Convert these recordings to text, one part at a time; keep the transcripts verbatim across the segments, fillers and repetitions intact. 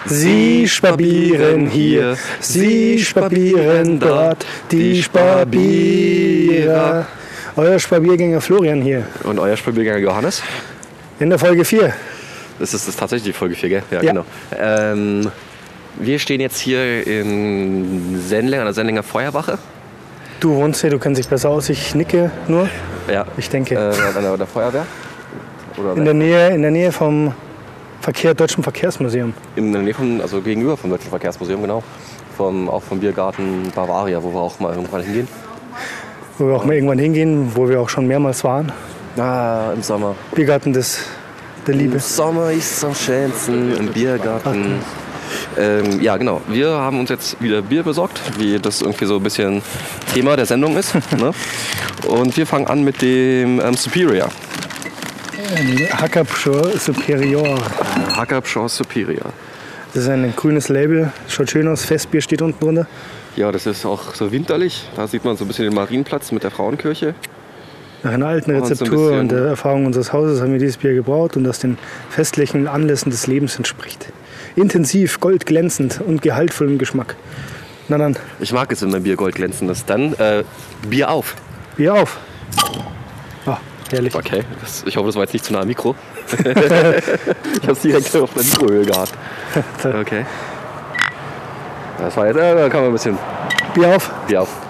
Sie spabieren hier, Sie spabieren dort, die Spabierer. Euer Spabiergänger Florian hier. Und euer Spabiergänger Johannes? In der Folge vier. Das ist, das ist tatsächlich die Folge vier, gell? Ja, ja. genau. Ähm, wir stehen jetzt hier in Sendling, an der Sendlinger Feuerwache. Du wohnst hier, du kennst dich besser aus, ich nicke nur. Ja. Ich denke. Äh, an der, der Feuerwehr? Oder in, der Nähe, in der Nähe vom Verkehr, Deutschen Verkehrsmuseum. In der Nähe von, also gegenüber vom Deutschen Verkehrsmuseum, genau. Vom, auch vom Biergarten Bavaria, wo wir auch mal irgendwann hingehen. Wo wir auch mal irgendwann hingehen, wo wir auch schon mehrmals waren. Ah, im Sommer. Biergarten des, der Liebe. Im Sommer ist es am schönsten, im Biergarten. Ähm, ja, genau. Wir haben uns jetzt wieder Bier besorgt, wie das irgendwie so ein bisschen Thema der Sendung ist. Ne? Und wir fangen an mit dem ähm, Superior. Hackabschor Superior. Hackabschor Superior. Das ist ein grünes Label, schaut schön aus, Festbier steht unten drunter. Ja, das ist auch so winterlich. Da sieht man so ein bisschen den Marienplatz mit der Frauenkirche. Nach einer alten Rezeptur und, so ein und der Erfahrung unseres Hauses haben wir dieses Bier gebraut und das den festlichen Anlässen des Lebens entspricht. Intensiv, goldglänzend und gehaltvoll im Geschmack. Na dann. Ich mag es, wenn mein Bier goldglänzend ist. Dann äh, Bier auf. Bier auf. Oh, herrlich. Okay, das, ich hoffe, das war jetzt nicht zu nah am Mikro. Ich habe es direkt auf der Mikrohöhe gehabt. Okay. Das war jetzt, äh, da kann man ein bisschen... Bier auf. Bier auf.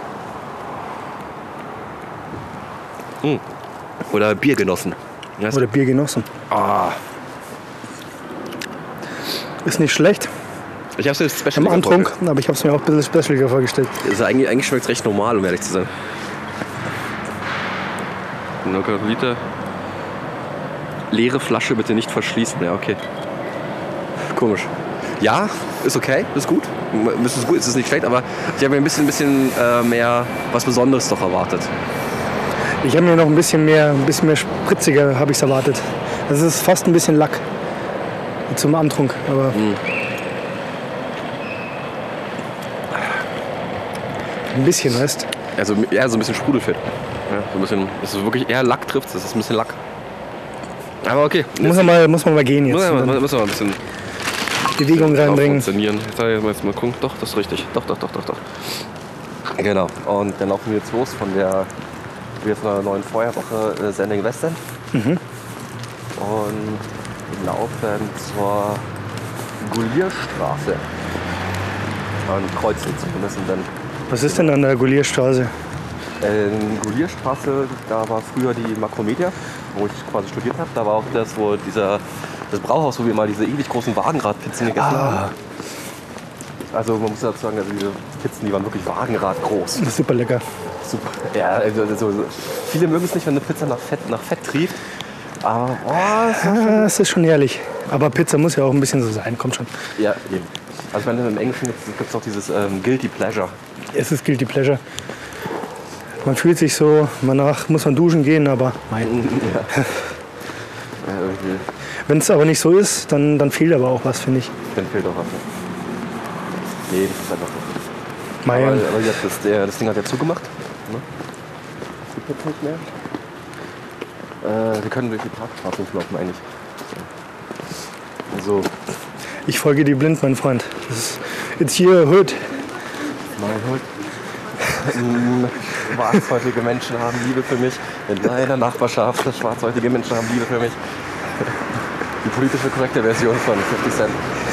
Hm. Oder Biergenossen. Yes. Oder Biergenossen. Ah. Ist nicht schlecht. Ich habe es jetzt special im Antrunk, aber ich habe es mir auch ein bisschen specialiger vorgestellt. Also eigentlich eigentlich schmeckt es recht normal, um ehrlich zu sein. null Komma fünf Liter. Leere Flasche bitte nicht verschließen. Ja, okay. Komisch. Ja, ist okay, ist gut. Ist gut, ist nicht schlecht, aber ich habe mir ein bisschen, ein bisschen äh, mehr was Besonderes doch erwartet. Ich habe mir noch ein bisschen mehr, ein bisschen mehr spritziger habe ich es erwartet. Das ist fast ein bisschen Lack zum Antrunk, aber mm. ein bisschen, weißt? Also eher so ein bisschen Sprudelfett. Ja, so ein bisschen, das ist wirklich eher Lack trifft, das ist ein bisschen Lack. Aber okay. Muss man mal, muss man mal gehen jetzt. Muss man, muss man mal ein bisschen Bewegung reinbringen. Funktionieren. Jetzt mal gucken. Doch, das ist richtig. Doch, doch, doch, doch, doch. Genau. Und dann laufen wir jetzt los von der wir von der neuen Feuerwache äh, Sendling Westend. Mhm. Und laufen zur Gulierstraße. Und kreuzen zumindest dann. Was ist denn an der Gulierstraße? Ähm, Gulierstraße, da war früher die Makromedia, wo ich quasi studiert habe. Da war auch das, wo dieser, das Brauhaus, wo wir mal diese ewig großen Wagenradpizzen gegessen Ah. haben. Also man muss dazu sagen, also diese Pizzen, die waren wirklich wagenradgroß. Das ist super lecker. Super. Ja, also, also, viele mögen es nicht, wenn eine Pizza nach Fett, nach Fett trieft. Aber oh, ist ah, es ist schon herrlich. Aber Pizza muss ja auch ein bisschen so sein, kommt schon. ja, eben. Also ich meine, im Englischen gibt es auch dieses ähm, Guilty Pleasure. Es ist Guilty Pleasure. Man fühlt sich so, danach muss man duschen gehen, aber Ja. Ja, irgendwie. wenn es aber nicht so ist, dann, dann fehlt aber auch was, finde ich. Dann fehlt auch was. Nee, das ist einfach so. Mei, Aber, aber jetzt, das, der, das Ding hat ja zugemacht. Ne? Gibt jetzt nicht mehr. Äh, wir können durch die Parkstraße laufen eigentlich. So. Also, ich folge dir blind, mein Freund. Das ist, it's your hood. mein Hund. Schwarzhäutige Menschen haben Liebe für mich. In meiner Nachbarschaft schwarzhäutige Menschen haben Liebe für mich. Die politische korrekte Version von fifty Cent.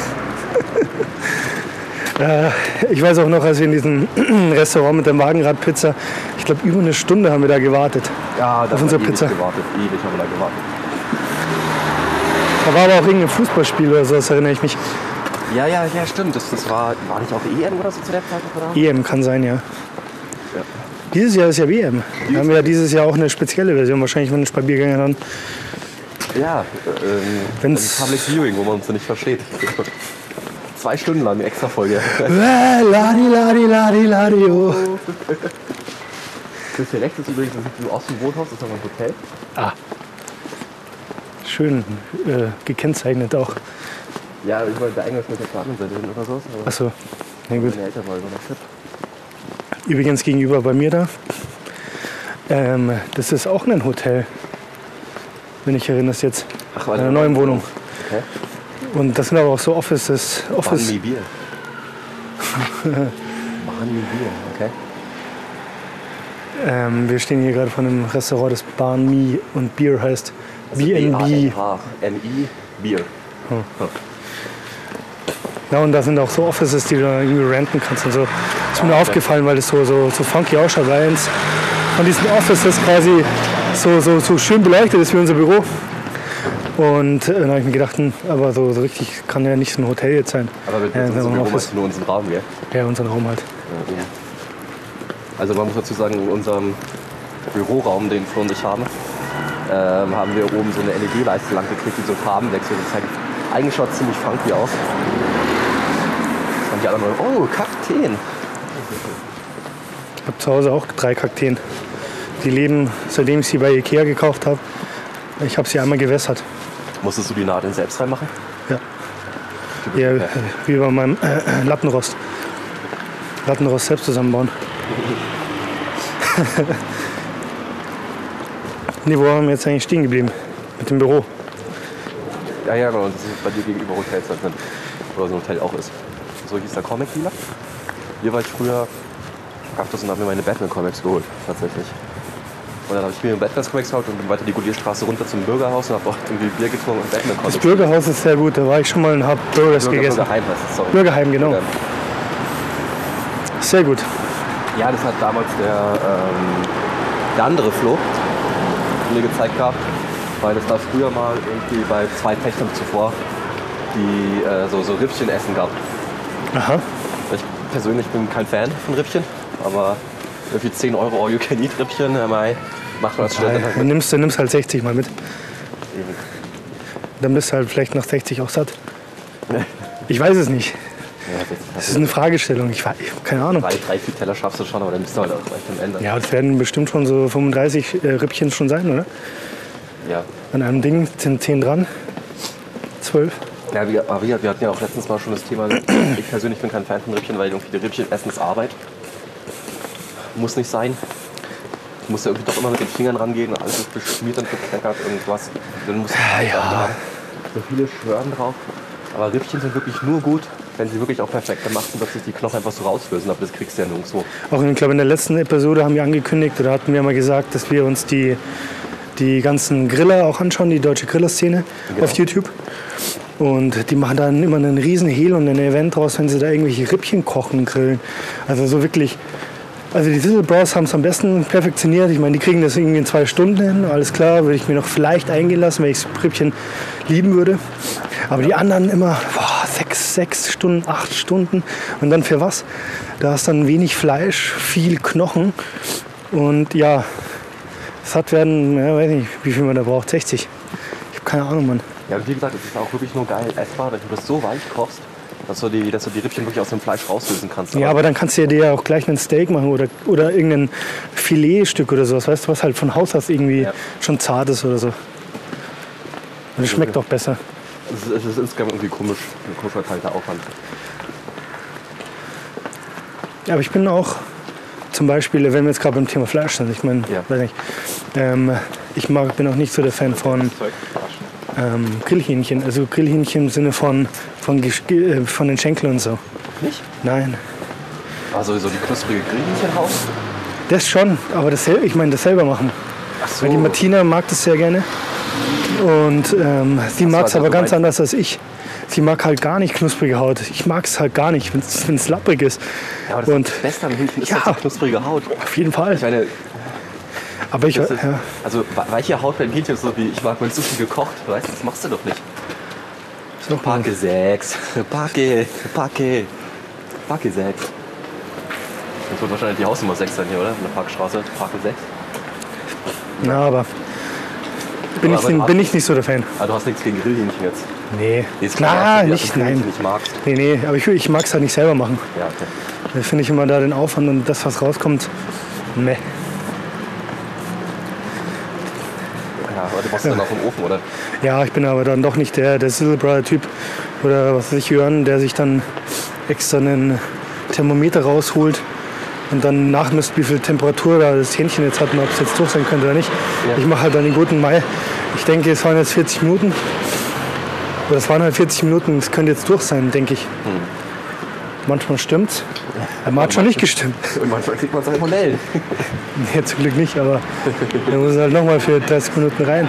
Äh, ich weiß auch noch, als wir in diesem Restaurant mit der Wagenradpizza, ich glaube über eine Stunde haben wir da gewartet. Ja, da auf unsere ewig Pizza. gewartet. Ewig haben wir da gewartet. Da war aber auch irgendein Fußballspiel oder so, das erinnere ich mich. Ja, ja, ja, stimmt. Das, das war, war nicht auch E M oder so zu der Zeit? Oder? E M kann sein, ja. Ja. Dieses Jahr ist ja W M. Da haben wir ja dieses Jahr auch eine spezielle Version, wahrscheinlich von den Spabiergängern dann. Ja, ähm, Wenn's- ein Public Viewing, wo man uns nicht versteht. Zwei Stunden lang eine extra Folge. Äh, Ladi, ladi, ladi, ladi, oh. Das hier rechts ist übrigens, das sieht so aus wie ein Wohnhaus, das ist aber ein Hotel. Ah. Schön äh, gekennzeichnet auch. Ja, ich wollte der Eingang mit der anderen Seite hin oder so. Aber Achso, na gut. meine Eltern waren über der Trip. Übrigens gegenüber bei mir da. Ähm, das ist auch ein Hotel. Wenn ich erinnerst jetzt. Ach, In einer neuen Wohnung. Okay. Und das sind aber auch so Offices. Office. Banh Mi Bier. Banh Mi Bier, okay. Ähm, wir stehen hier gerade vor einem Restaurant, das Banh Mi und Bier heißt. B and B. M I Bier. Hm. Hm. Ja, und da sind auch so Offices, die du irgendwie renten kannst und so. Das ist mir Ah, okay. aufgefallen, weil es so, so, so funky ausschaut, weil eins von diesen Offices quasi so, so, so schön beleuchtet ist wie unser Büro. Und äh, dann habe ich mir gedacht, hm, aber so, so richtig kann ja nicht so ein Hotel jetzt sein. Aber mit Ja, unserem so ein Büro Office. meinst du nur unseren Raum, gell? Ja, unseren Raum halt. Ja. Also man muss dazu sagen, in unserem Büroraum, den Flo und ich haben, ähm, haben wir oben so eine L E D-Leiste lang gekriegt, die so Farben wechselt. Das sieht eigentlich schaut ziemlich funky aus. Und die anderen, oh, Kakteen. Ich habe zu Hause auch drei Kakteen. Die leben, seitdem ich sie bei Ikea gekauft habe. Ich habe sie einmal gewässert. Musstest du die Nadeln selbst reinmachen? Ja. Ja, äh, wie bei meinem äh, Lattenrost. Lattenrost selbst zusammenbauen. Nee, wo haben wir jetzt eigentlich stehen geblieben? Mit dem Büro. Ja, ja, genau. Und das ist bei dir gegenüber Hotels, halt, oder so ein Hotel auch ist. So hieß der Comic-Dealer. Hier war ich früher öfters und habe mir meine Batman-Comics geholt, tatsächlich. Und dann habe ich mir Batman-Comics geholt und bin weiter die Gulierstraße runter zum Bürgerhaus und habe auch irgendwie Bier getrunken und Batman-Comics. Das Bürgerhaus ist sehr gut, da war ich schon mal und habe Burgers Bürger, gegessen. Bürgerheim heißt es, sorry. Bürgerheim, genau. Bürgerheim. Sehr gut. Ja, das hat damals der, ähm, der andere Flo mir gezeigt gehabt, weil es da früher mal irgendwie bei zwei Pächtern zuvor die äh, so, so Rippchen essen gab. Aha. Ich persönlich bin kein Fan von Rippchen, aber für zehn Euro All-You-Can-Eat-Rippchen äh, mei, macht man als Student halt Du mit. nimmst, du nimmst halt sechzig mal mit. Eben. Dann bist du halt vielleicht nach sechzig auch satt. Ich weiß es nicht. Ja, das, Das ist eine Fragestellung. Ich weiß, ich hab keine Ahnung. drei, drei, vier Teller schaffst du schon, aber dann bist du halt auch gleich am Ende. Ja, das werden bestimmt schon so fünfunddreißig äh, Rippchen schon sein, oder? Ja. An einem Ding sind zehn dran. zwölf. Ja, wir, aber wir, wir hatten ja auch letztens mal schon das Thema, ich persönlich bin kein Fan von Rippchen, weil irgendwie die Rippchen essen ist Arbeit. Muss nicht sein. Du musst ja irgendwie doch immer mit den Fingern rangehen und alles ist beschmiert und bekleckert und was. Dann musst du Ja, ja. so viele schwören drauf. Aber Rippchen sind wirklich nur gut, wenn sie wirklich auch perfekt gemacht sind, dass sich die Knochen einfach so rauslösen. Aber das kriegst du ja nirgendwo. Auch in, ich glaube, in der letzten Episode haben wir angekündigt, oder hatten wir mal gesagt, dass wir uns die, die ganzen Griller auch anschauen, die deutsche Grillerszene Genau. auf YouTube. Und die machen dann immer einen riesen Hehl und ein Event draus, wenn sie da irgendwelche Rippchen kochen, grillen. Also so wirklich, also die Sizzle Bros haben es am besten perfektioniert. Ich meine, die kriegen das irgendwie in zwei Stunden hin. Alles klar, würde ich mir noch vielleicht eingehen lassen, wenn ich das Rippchen lieben würde. Aber die anderen immer boah, sechs, sechs Stunden, acht Stunden. Und dann für was? Da ist dann wenig Fleisch, viel Knochen. Und ja, satt werden, ja, weiß nicht, wie viel man da braucht. sechzig. Ich habe keine Ahnung, Mann. Ja, und wie gesagt, es ist auch wirklich nur geil essbar, wenn du das so weich kochst, dass du die, dass du die Rippchen wirklich aus dem Fleisch rauslösen kannst. Ja, aber dann kannst du dir ja auch gleich einen Steak machen oder, oder irgendein Filetstück oder sowas, weißt du, was halt von Haus aus irgendwie Ja. schon zart ist oder so. Und es schmeckt auch besser. Es ist, es ist insgesamt irgendwie komisch, ein komischer kalter Aufwand. Ja, aber ich bin auch zum Beispiel, wenn wir jetzt gerade beim Thema Fleisch sind, ich meine, Ja. weiß nicht, ähm, ich mag, bin auch nicht so der Fan von ähm, Grillhähnchen, also Grillhähnchen im Sinne von, von, Gesch- äh, von den Schenkeln und so. Nicht? Nein, Also so die knusprige Grillhähnchenhaus? das schon, aber das, sel- ich meine, das selber machen. Ach so. Weil die Martina mag das sehr gerne und ähm, sie mag es also aber du ganz meinst- anders als ich. Sie mag halt gar nicht knusprige Haut. Ich mag es halt gar nicht, wenn es lapprig ist. Ja, aber das, und das Beste am Hühnchen ist ja. doch die knusprige Haut. auf jeden Fall. Ich meine, Aber ich, das ist, ja, also we- weiche Haut beim Hähnchen ist so wie, ich mag mein Sushi gekocht. Weißt du, das machst du doch nicht. ist auch mal- Pake sechs. Pake, Pake. Pake sechs. Das wird wahrscheinlich die Hausnummer sechs sein hier, oder? In der Parkstraße. Pake sechs. Na, aber bin, Aber ich, du hast- bin ich nicht so der Fan. Ah, du hast nichts gegen Grillhähnchen jetzt. Nee, Nee, ist klar, na, dass du die nicht, Grillhähnchen nein. nicht magst. Nee, nee, aber ich, ich mag es halt nicht selber machen. Ja, okay. Da finde ich immer da den Aufwand und das, was rauskommt, meh. Ja, aber du machst dann auch im Ofen, oder? Ja, ich bin aber dann doch nicht der, der Sizzle Brother Typ oder was weiß ich hören, der sich dann extra einen Thermometer rausholt und dann nachmisst, wie viel Temperatur da das Hähnchen jetzt hat und ob es jetzt durch sein könnte oder nicht. Ja. Ich mache halt dann den guten Mai. Ich denke, es waren jetzt vierzig Minuten. Aber das waren halt vierzig Minuten, das könnte jetzt durch sein, denke ich. Hm. Manchmal stimmt's, aber manchmal nicht gestimmt. Und manchmal kriegt man Salmonellen. Nee, zum Glück nicht, aber dann muss halt nochmal für dreißig Minuten rein.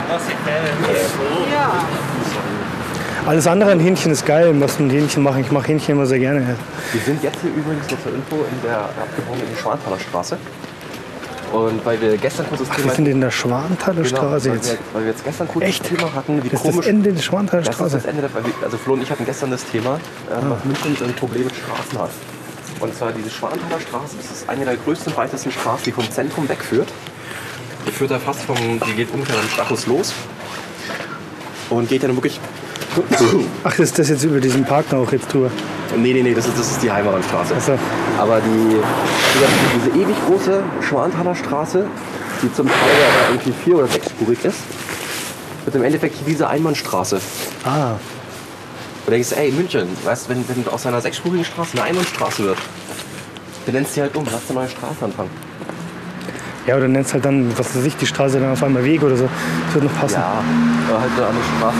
Alles andere an Hähnchen ist geil, was mit Hähnchen machen. Ich mache Hähnchen immer sehr gerne. Wir sind jetzt hier übrigens noch zur Info in der abgebrochenen Schwanthaler Straße. Und weil wir gestern kurz das Ach, Thema... wir sind in der Schwanthaler genau, Straße weil jetzt. Wir, weil wir jetzt gestern kurz Echt? das Thema hatten, wie das komisch... ist das Ende der Schwanthaler Straße? Das ist das Ende, der, weil wir, also Flo und ich hatten gestern das Thema, äh, Ah. dass München ein Problem mit Straßen hat. Und zwar diese Schwanthaler Straße, das ist eine der größten, breitesten Straßen, die vom Zentrum wegführt. Die führt da fast vom... Die geht ungefähr am Stachus los. Und geht dann wirklich... Ach, das ist das jetzt über diesen Park noch jetzt drüber? Nee, nee, nee, das ist, das ist die Heimatstraße. Ach so. Aber die, diese, diese ewig große Schwanthaler Straße, die zum Teil aber irgendwie vier- oder sechsspurig ist, wird im Endeffekt diese Einbahnstraße. Ah, Du denkst, ey, München, weißt du, wenn, wenn aus einer sechsspurigen Straße eine Einbahnstraße wird, dann nennst du sie halt um, lass eine neue Straße anfangen. ja, oder nennst halt dann, was weiß ich, die Straße dann auf einmal Weg oder so. Das wird noch passen. Ja, oder halt eine andere Straße.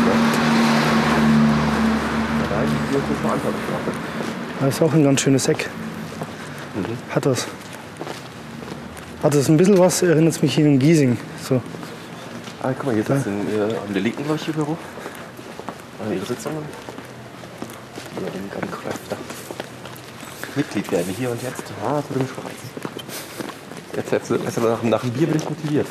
Ja, da ist die Schwanthaler Straße. Das ist auch ein ganz schönes Eck. Mhm. Hat das. Hat das ein bisschen was, erinnert es mich hier in Giesing. So. Ah, guck mal, hier ist in, hier, an der linken, glaube ich, ihr Büro. Ah, ihre Sitzungen. Ja, den ganzen Crafter. Mitglied werden, hier und jetzt. Ah, das wird im Schweiz. Jetzt, jetzt, jetzt nach, nach dem Bier bin ich motiviert.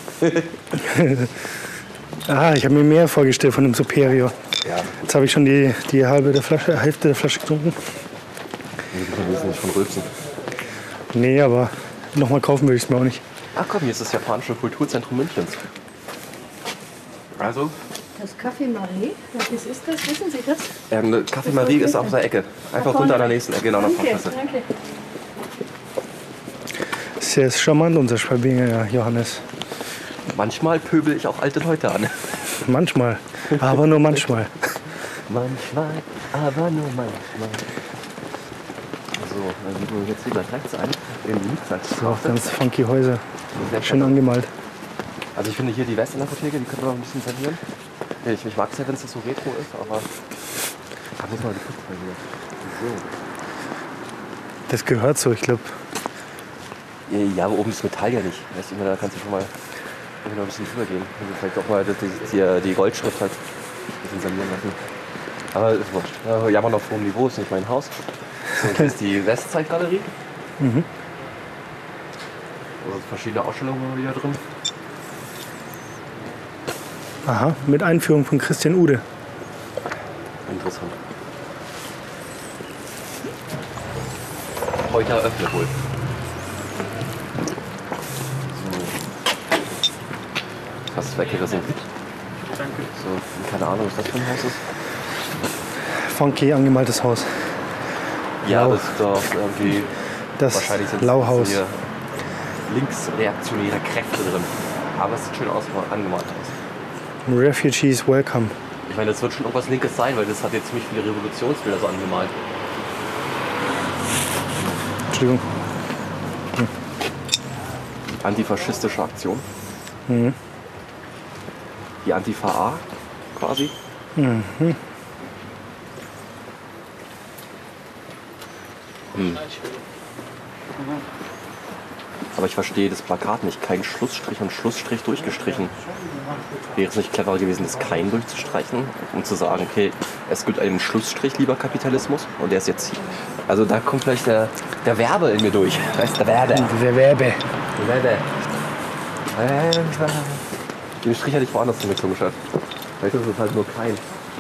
Ah, ich habe mir mehr vorgestellt von dem Superior. Ja. Jetzt habe ich schon die, die halbe der Flasche, Hälfte der Flasche getrunken. Wir wissen nicht von Rülpsen. Nee, aber nochmal kaufen würde ich es mir auch nicht. Ach komm, hier ist das japanische Kulturzentrum Münchens. Also, Das Café Marie, was ist das? Wissen Sie das? ähm, Café Marie ist auf der Ecke. Einfach vorne. runter an der nächsten Ecke, genau, nach Danke, Fahrschüsse. danke. Sehr charmant, unser Schwabinger Johannes. Manchmal pöbel ich auch alte Leute an. Manchmal, aber nur manchmal. Manchmal, aber nur manchmal. So, dann biegen wir jetzt hier gleich rechts ein. In die So, Liebzeitstraße. ganz funky Häuser. Sehr Schön angemalt. Also ich finde hier die Western-Apotheke, die können wir noch ein bisschen sanieren. Ich, ich mag es ja, wenn es so retro ist, aber da muss man die Putz bei hier. So. Das gehört so, ich glaube. Ja, aber oben ist Metall ja nicht. Weißt du, da kannst du schon mal noch ein bisschen drüber gehen. Also vielleicht auch mal die, die, die Goldschrift halt ein bisschen sanieren lassen. Aber ist wurscht. Ja, jammern auf hohem Niveau, ist nicht mein Haus. So, das ist die Westzeitgalerie. Mhm. Da sind verschiedene Ausstellungen wieder drin. Aha, mit Einführung von Christian Ude. Interessant. Heute eröffnet wohl. So. Fast weggerissen. Danke. So, keine Ahnung, was das für ein Haus ist. Funky angemaltes Haus. Ja, Lau. das ist doch irgendwie. Das Wahrscheinlich sind Lauhaus. hier linksreaktionäre Kräfte drin. Aber es sieht schön aus, angemalt aus. Refugees welcome. Ich meine, das wird schon irgendwas Linkes sein, weil das hat jetzt ziemlich viele Revolutionsbilder so angemalt. Entschuldigung. Antifaschistische Aktion. Mhm. Die Antifa A quasi. Mhm. Hm. Aber ich verstehe das Plakat nicht. Kein Schlussstrich und Schlussstrich durchgestrichen. Wäre es nicht cleverer gewesen, das kein durchzustreichen, um zu sagen, okay, es gibt einen Schlussstrich, lieber Kapitalismus, und der ist jetzt hier. Also da kommt vielleicht der, der Werbe in mir durch. Weißt du, der Werbe. Der Werbe. Der Werbe. Den Strich hätte ich woanders hingezogen, Chef. Vielleicht ist es halt nur kein.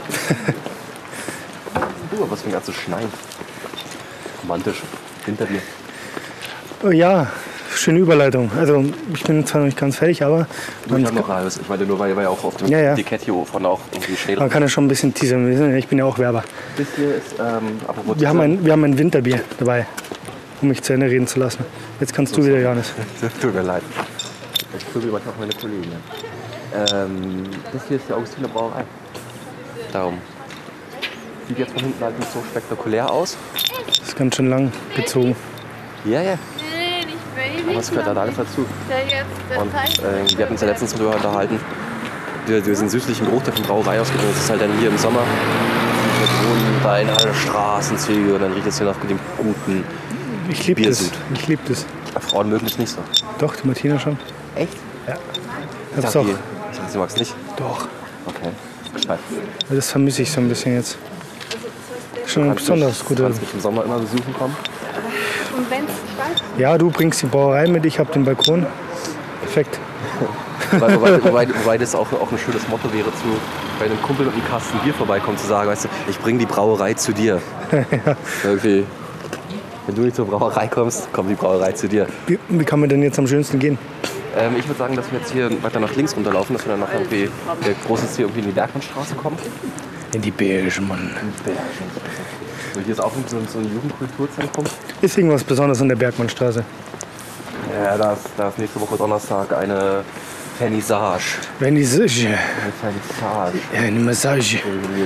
Du, was fängt an zu schneien. Romantisch. Hinter dir. Oh ja, schöne Überleitung. Also ich bin zwar noch nicht ganz fertig, aber Du, man, ich habe noch alles. Ich meine, nur weil wir auch auf dem Ja, ja. Etikett hier vorne auch irgendwie Schnee man kann ja schon ein bisschen teasern. Ich bin ja auch Werber. Das hier ist, ähm, apropos Wir haben ein, wir haben ein Winterbier dabei, um mich zu Ende reden zu lassen. Jetzt kannst du wieder, Johannes. Tut mir leid. Ich pöbel manchmal auch meine Kollegen. Ähm, das hier ist die Augustiner Brauerei. Darum. Sieht jetzt von hinten halt nicht so spektakulär aus. Das ist ganz schön lang gezogen. Ja, ja. Nee, nicht Baby. Aber es gehört halt alles dazu. Der jetzt, der Und Teig- äh, wir hatten uns ja letztens darüber unterhalten. Wir, wir sind süßlichen Geruch der von Brauerei ausgegangen. Das ist halt dann hier im Sommer Wohnen da in alle Straßenzüge und dann riecht es hier nach dem guten Ich liebe das. Biersud. Ich liebe das. Frauen mögen es nicht so. Doch, die Martina schon. Echt? Ja. Ich Hab's dachte, auch. die- ich dachte, sie mag es nicht. Doch. Okay. Bescheid. Das vermisse ich so ein bisschen jetzt. Schon ein Kannst besonders mich- gute. Kannst mich im Sommer immer besuchen kommen. Und wenn es steigt, Ja, du bringst die Brauerei mit, ich hab den Balkon. Perfekt. Wobei, wobei, wobei, wobei das auch, auch ein schönes Motto wäre, zu, bei einem Kumpel mit einem Kasten Bier vorbeikommen, zu sagen, weißt du, ich bringe die Brauerei zu dir. Irgendwie, wenn du nicht zur Brauerei kommst, kommt die Brauerei zu dir. Wie, wie kann man denn jetzt am schönsten gehen? Ähm, ich würde sagen, dass wir jetzt hier weiter nach links runterlaufen, dass wir dann nach irgendwie der großen Ziel irgendwie in die Bergmannstraße kommen. In die Bergmann. So, hier ist auch so, so ein Jugendkulturzentrum. Ist irgendwas Besonderes an der Bergmannstraße? Ja, da ist, da ist nächste Woche Donnerstag eine Vernissage. Wenn die Siche. Eine Vernissage. Ja, eine Massage.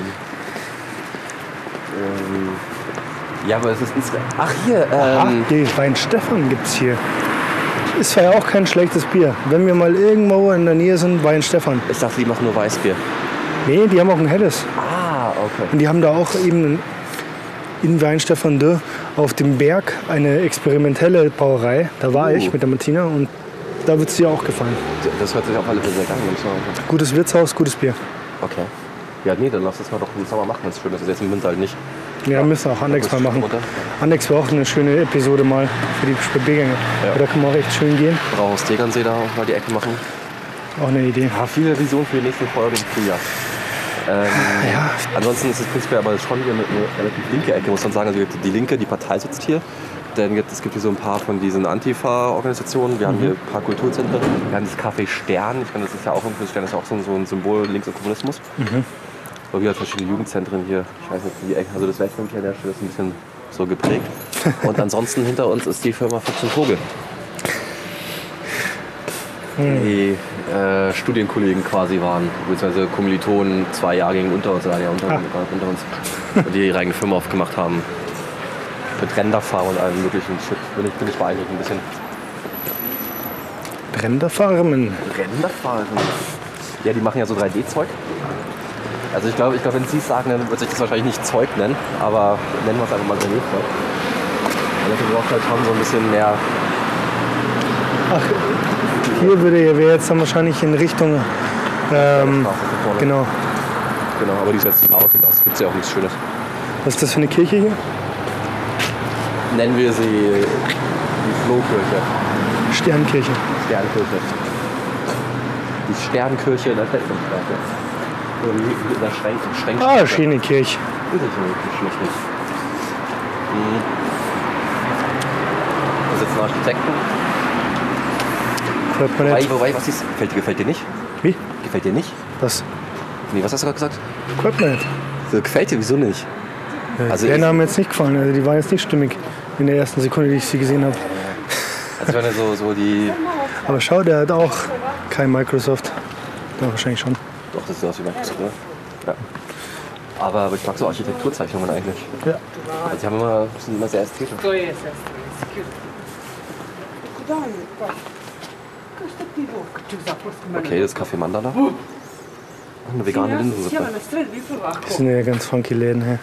Ähm, ja, aber es ist insgesamt. Ach, hier, Ah, ähm, die Weinstefan gibt's hier. Ist zwar ja auch kein schlechtes Bier. Wenn wir mal irgendwo in der Nähe sind, Weinstefan. ich dachte, die machen nur Weißbier. Nee, die haben auch ein helles. Ah, okay. Und die haben da auch eben in Weinstefan de auf dem Berg eine experimentelle Brauerei. Da war Uh. ich mit der Martina und da wird es dir auch gefallen. Das hört sich auf alle Fälle sehr geil an. Gutes Wirtshaus, gutes Bier. Okay. Ja, nee, dann lass das mal doch im Sommer machen, wenn es schön ist. Jetzt im Winter halt nicht. Ja, müssen wir auch Annex mal machen. Runter. Annex wäre auch eine schöne Episode mal für die Spaziergänge. Ja. Da kann man auch echt schön gehen. Brauhaus Tegernsee da auch mal die Ecke machen. Auch eine Idee. Ja, viele Visionen für die nächsten Folgen im Frühjahr. Ähm, Ja, Ansonsten ist es prinzipiell aber schon hier eine, eine relativ linke Ecke, muss man sagen. Also die Linke, die Partei sitzt hier. Dann gibt es gibt hier so ein paar von diesen Antifa-Organisationen. Wir haben hier ein paar Kulturzentren. Wir haben das Café Stern. Ich meine, das ist ja auch, das Stern ist ja auch so ein, so ein Symbol links im Kommunismus. Mhm. Aber wir haben verschiedene Jugendzentren hier. Ich weiß nicht, die Ecke, also das Westend an der Stelle ist ein bisschen so geprägt. Und ansonsten hinter uns ist die Firma Fuchs und Vogel. Die äh, Studienkollegen quasi waren, beziehungsweise Kommilitonen, zwei Jahrgänge unter uns, oder ja, unter, Ah. unter uns, die ihre eigene Firma aufgemacht haben. Mit Renderfarm und allem möglichen Shit. Bin ich, bin ich beeindruckt ein bisschen. Brenderfarmen. Renderfarm? Ja, die machen ja so drei D-Zeug. Also ich glaube, ich glaub, wenn sie es sagen, dann wird sich das wahrscheinlich nicht Zeug nennen, aber nennen wir es einfach mal drei D-Zeug. Und dafür braucht halt schon so ein bisschen mehr. Ach, hier würde wäre jetzt dann wahrscheinlich in Richtung. Ähm, Genau. genau. Genau, aber die ist jetzt laut und das gibt es ja auch nichts Schönes. Was ist das für eine Kirche hier? Nennen wir sie die Flohkirche, Sternkirche. Sternkirche. Die Sternkirche in der Feldstraße. Oder die in der Schränk, Schränkstraße. Ah, schöne Kirche. Das ist wirklich schlecht nicht. Mhm. Da sitzen Architekten. Hört man Wobei, nicht. wobei, was ist? Gefällt, gefällt dir nicht? Wie? Gefällt dir nicht? Was? Nee, was hast du gerade gesagt? Hört man nicht. So, gefällt dir, wieso nicht? Also Der ich- Name jetzt nicht gefallen. Also die waren jetzt nicht stimmig in der ersten Sekunde, die ich sie gesehen habe. Also wenn er so, so die. Aber schau, der hat auch kein Microsoft. Ja, wahrscheinlich schon. Doch, das sieht aus wie Microsoft, oder? Ja. Aber, aber ich mag so Architekturzeichnungen eigentlich. Ja. Also die haben immer, sind immer sehr ästhetisch. Okay, das Café Mandala. Und eine vegane Linsensuppe. Das sind ja ganz funky Läden hier.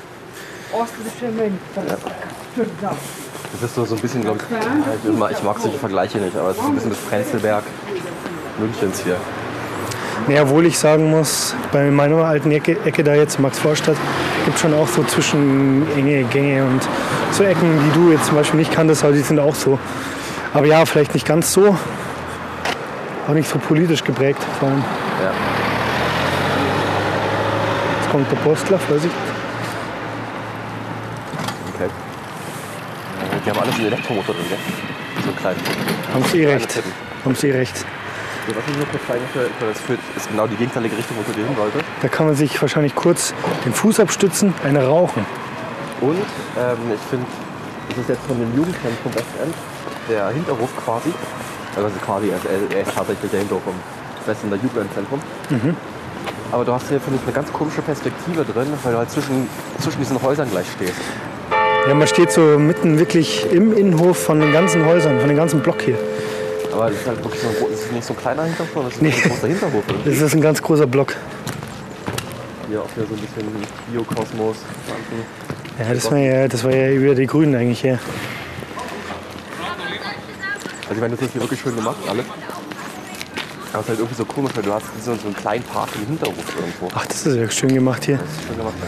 Das ist so, so ein bisschen, glaube ich, ich mag, ich mag solche Vergleiche nicht, aber es ist so ein bisschen das Prenzlberg Münchens hier. Naja, obwohl ich sagen muss, bei meiner alten Ecke, Ecke da jetzt, Max-Vorstadt, gibt es schon auch so zwischen enge Gänge und so Ecken, die du jetzt zum Beispiel nicht kanntest, aber die sind auch so. Aber ja, vielleicht nicht ganz so, auch nicht so politisch geprägt vor allem. Ja. Jetzt kommt der Postler, Vorsicht. Okay. Äh, Die haben alles einen Elektromotor drin, gell? So klein. Haben sie eh Kleine recht. Tippen. Haben sie eh recht. So, was ich nur kurz zeigen möchte, das führt, ist genau die gegenteilige Richtung, wo du dir hin wollte. Da kann man sich wahrscheinlich kurz den Fuß abstützen, eine rauchen. Und ähm, ich finde, das ist jetzt von dem Jugendzentrum Westend, der Hinterhof quasi. Also quasi, also er, er ist tatsächlich der Hinterhof vom Westender Jugendzentrum. Mhm. Aber du hast hier, finde ich, eine ganz komische Perspektive drin, weil du halt zwischen, zwischen diesen Häusern gleich stehst. Ja, man steht so mitten wirklich im Innenhof von den ganzen Häusern, von dem ganzen Block hier. Aber das ist halt wirklich so ein, gro- das ist nicht so ein kleiner Hinterhof, sondern das ist Nee. ein großer Hinterhof. Irgendwie. Das ist ein ganz großer Block. Hier auch wieder so ein bisschen Biokosmos. Ja, das war ja, das war ja über die Grünen eigentlich her. Also ich meine, das ist hier wirklich schön gemacht, alles. Aber es ist halt irgendwie so komisch, weil du hast so einen kleinen Park im Hinterhof irgendwo. Ach, das ist ja schön gemacht hier. Das ist schön gemacht.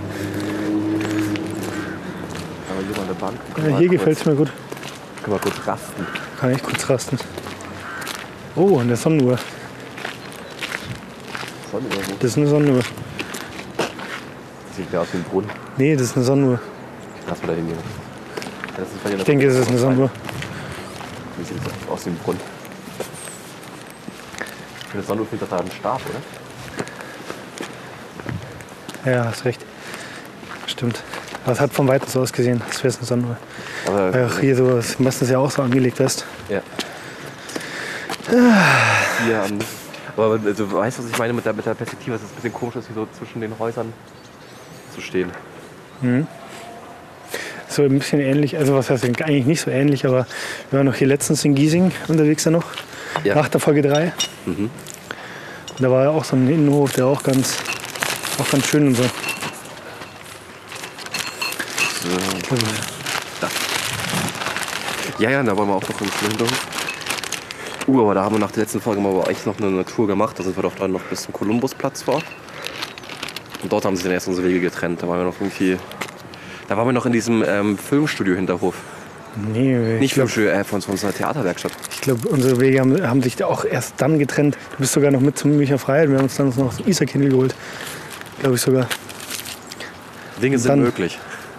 Aber hier mal eine Bank. Ja, hier gefällt es mir gut. Können wir kurz rasten. Kann ich kurz rasten. Oh, eine Sonnenuhr. Sonnenuhr? Das ist eine Sonnenuhr. Das sieht ja aus wie ein Brunnen. Nee, das ist eine Sonnenuhr. Lass mal da hingehen. Das ist Ich denke, es ist eine Sonnenuhr. Wie sieht das aus wie ein Brunnen? Für eine Sonnenuhr fehlt doch da ein Stab, oder? Ja, hast recht. Stimmt. Aber es hat vom Weiten so ausgesehen, als wäre es eine Sonnenuhr. Aber Weil auch hier so, ist meistens ja auch so angelegt hast. ja. Hier an. Aber du weißt, was ich meine mit der, mit der Perspektive, dass es ein bisschen komisch ist, hier so zwischen den Häusern zu stehen. Mhm. So ein bisschen ähnlich, also was heißt eigentlich nicht so ähnlich, aber wir waren noch hier letztens in Giesing unterwegs ja noch, Ja. nach der Folge drei. Mhm. Und da war ja auch so ein Innenhof, der auch ganz, auch ganz schön und so. So, Also, da. Ja, ja, da wollen wir auch noch im Hinterhof. Uh, aber da haben wir nach der letzten Folge mal echt noch eine Tour gemacht. Da sind wir doch dann noch bis zum Kolumbusplatz vor. Und dort haben sich dann erst unsere Wege getrennt. Da waren wir noch irgendwie. Da waren wir noch in diesem ähm, Filmstudio Hinterhof. nee, Nicht ich glaube, Filmstudio, äh, von, von unserer Theaterwerkstatt. glaub, unsere Wege haben, haben sich da auch erst dann getrennt. Du bist sogar noch mit zum Münchner Freiheit. Wir haben uns dann noch das Isarkindl geholt. Glaube ich sogar. Dinge sind Dann- möglich.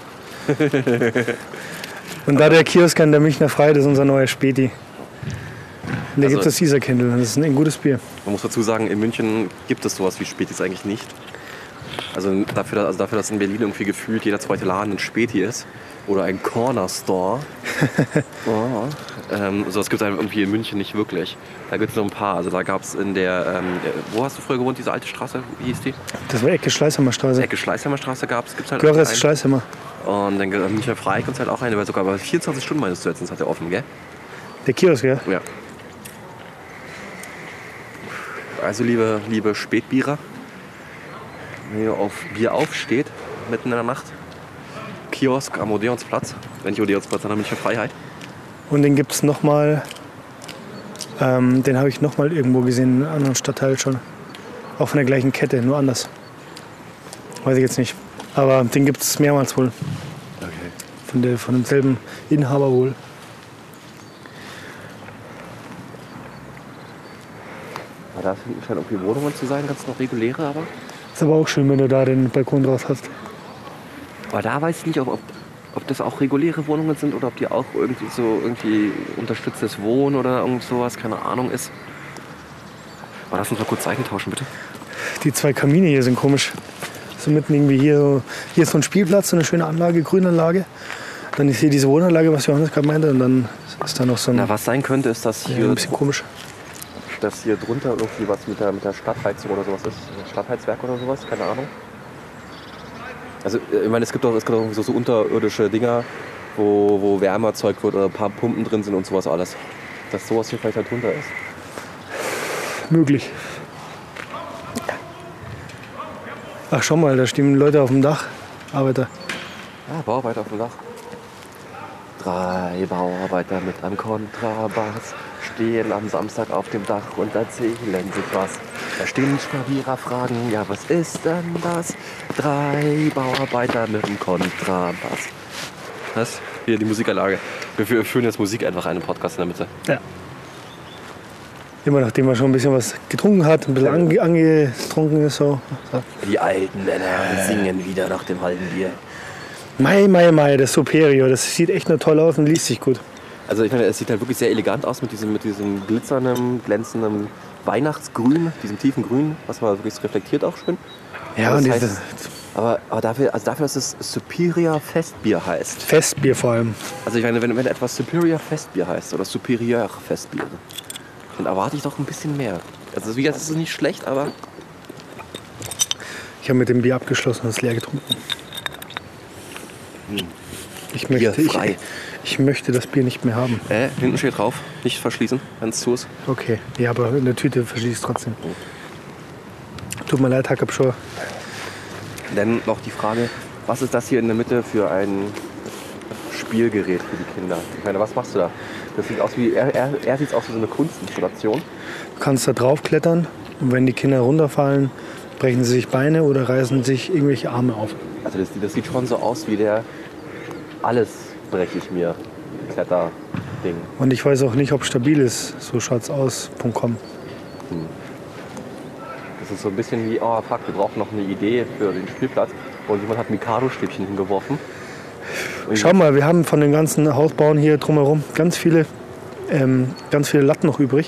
Und da der Kiosk an der Münchner Freiheit ist unser neuer Späti. Und da Also- gibt es das Isarkindl. Das ist ein gutes Bier. Man muss dazu sagen, in München gibt es sowas wie Spätis eigentlich nicht. Also dafür, also dafür, dass in Berlin irgendwie gefühlt jeder zweite Laden ein Späti ist oder ein Corner Store. oh, ähm, sowas gibt es halt irgendwie in München nicht wirklich. Da gibt es noch ein paar. Also da gab es in der, ähm, wo hast du früher gewohnt, diese alte Straße? Wie hieß die? Das war Ecke Schleißheimer Straße. Ecke Schleißheimer Straße gab es. Gibt's halt Görres einen. Schleißheimer. Und dann in Münchner Freiheit gibt es halt auch eine, weil sogar bei vierundzwanzig Stunden meinst du letztens hat er offen, gell? Der Kiosk, ja. Ja. Also liebe, liebe Spätbierer, wenn ihr auf Bier aufsteht, mitten in der Nacht, Kiosk am Odeonsplatz, wenn nicht Odeonsplatz, dann Münchner Freiheit. Und den gibt es nochmal, ähm, den habe ich nochmal irgendwo gesehen, in einem anderen Stadtteil schon. Auch von der gleichen Kette, nur anders. Weiß ich jetzt nicht. Aber den gibt es mehrmals wohl. Okay. Von, der, von demselben Inhaber wohl. Aber da hinten scheinen irgendwie Wohnungen zu sein, ganz noch reguläre, aber. Ist aber auch schön, wenn du da den Balkon draus hast. Aber da weiß ich nicht, ob, ob, ob das auch reguläre Wohnungen sind oder ob die auch irgendwie so irgendwie unterstütztes Wohnen oder irgend sowas, keine Ahnung ist. Aber lass uns mal kurz Seiten tauschen, bitte. Die zwei Kamine hier sind komisch. So mitten irgendwie hier, so, hier ist so ein Spielplatz, so eine schöne Anlage, Grünanlage. Dann ist hier diese Wohnanlage, was Johannes gerade meinte. Und dann ist da noch so ein, Na, was sein könnte, ist, dass ja, hier, ein bisschen komisch. dass hier drunter irgendwie was mit der, mit der Stadtheizung oder sowas ist. Ein Stadtheizwerk oder sowas, keine Ahnung. Also, ich meine, es gibt doch, es gibt doch so, so unterirdische Dinger, wo, wo Wärme erzeugt wird oder ein paar Pumpen drin sind und sowas alles. Dass sowas hier vielleicht halt drunter ist. Möglich. Ach, schau mal, da stehen Leute auf dem Dach. Arbeiter. Ja, Bauarbeiter auf dem Dach. Drei Bauarbeiter mit einem Kontrabass stehen am Samstag auf dem Dach und erzählen sich was. Da stehen Spavierer fragen, ja, was ist denn das? Drei Bauarbeiter mit einem Kontrabass. Was? Hier die Musikanlage. Wir führen jetzt Musik einfach einen Podcast in der Mitte. Ja. Immer nachdem man schon ein bisschen was getrunken hat, ein bisschen ange angetrunken ist. So. So. Die alten Männer singen wieder nach dem halben Bier. Mai, Mai, Mai, das Superior. Das sieht echt nur toll aus und liest sich gut. Also ich meine, es sieht halt wirklich sehr elegant aus mit diesem, mit diesem glitzernden, glänzenden Weihnachtsgrün, diesem tiefen Grün, was man wirklich reflektiert auch schön. Ja, Aber und das dieses heißt, aber, aber dafür, also dafür, dass es Superior Festbier heißt. Festbier vor allem. Also ich meine, wenn, wenn etwas Superior Festbier heißt oder Superior Festbier, dann erwarte ich doch ein bisschen mehr. Also wie gesagt, es ist nicht schlecht, aber Ich habe mit dem Bier abgeschlossen und es leer getrunken. Hm. Ich möchte, ich, Bierfrei. ich möchte das Bier nicht mehr haben. äh, hinten steht drauf, nicht verschließen, wenn es zu ist. Okay, ja, aber in der Tüte verschließt trotzdem. Tut mir leid, Hackabschor. Dann noch die Frage, was ist das hier in der Mitte für ein Spielgerät für die Kinder? Ich meine, was machst du da? Das sieht aus wie, er, er, er sieht aus wie so eine Kunstinstallation. Du kannst da drauf klettern und wenn die Kinder runterfallen, brechen sie sich Beine oder reißen sich irgendwelche Arme auf. Also das, das sieht schon so aus wie der alles breche ich mir Kletterding. Und ich weiß auch nicht, ob es stabil ist. So schaut's aus. .com. Hm. Das ist so ein bisschen wie, oh fuck, wir brauchen noch eine Idee für den Spielplatz. Und jemand hat Mikado-Stäbchen hingeworfen. Und Schau mal, wir haben von den ganzen Hausbauen hier drumherum ganz viele, ähm, ganz viele Latten noch übrig.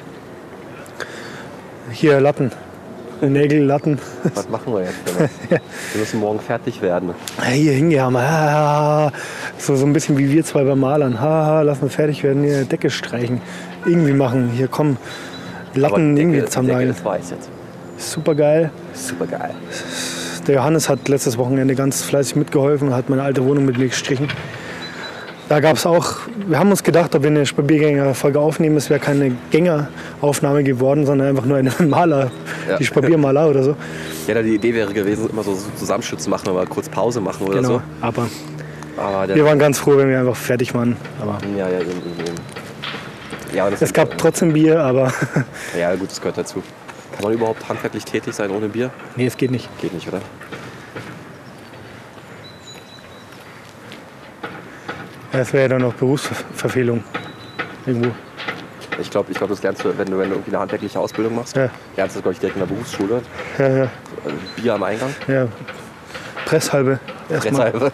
Hier Latten. Nägellatten. Was machen wir jetzt denn? Wir müssen morgen fertig werden. Hier hingehauen. Ah, so, so ein bisschen wie wir zwei beim Malern. Haha, lass uns fertig werden, hier Decke streichen. Irgendwie machen. Hier kommen Latten irgendwie zusammenlegen. Das weiß jetzt. Super geil. Super geil. Der Johannes hat letztes Wochenende ganz fleißig mitgeholfen, hat meine alte Wohnung mit mir gestrichen. Da gab es auch, wir haben uns gedacht, ob wir eine Spaziergängerfolge aufnehmen, es wäre keine Gängeraufnahme geworden, sondern einfach nur eine Maler, Ja. die Spaziermaler oder so. Ja, die Idee wäre gewesen, immer so Zusammenschützen machen, aber kurz Pause machen oder Genau, so. aber Aber der, wir waren ganz froh, wenn wir einfach fertig waren. Aber ja, ja, eben, eben, eben. Ja, aber das es gab trotzdem Bier, aber Ja, gut, das gehört dazu. Kann man überhaupt handwerklich tätig sein ohne Bier? nee, es geht nicht. Geht nicht, oder? Das wäre ja dann noch Berufsverfehlung irgendwo. Ich glaube, ich glaub, das lernst du, wenn du, wenn du irgendwie eine handwerkliche Ausbildung machst. Ja. Lernst du das, glaube ich, direkt in der Berufsschule. Ja, ja, Äh, Bier am Eingang. ja. Presshalbe erstmal. Presshalbe.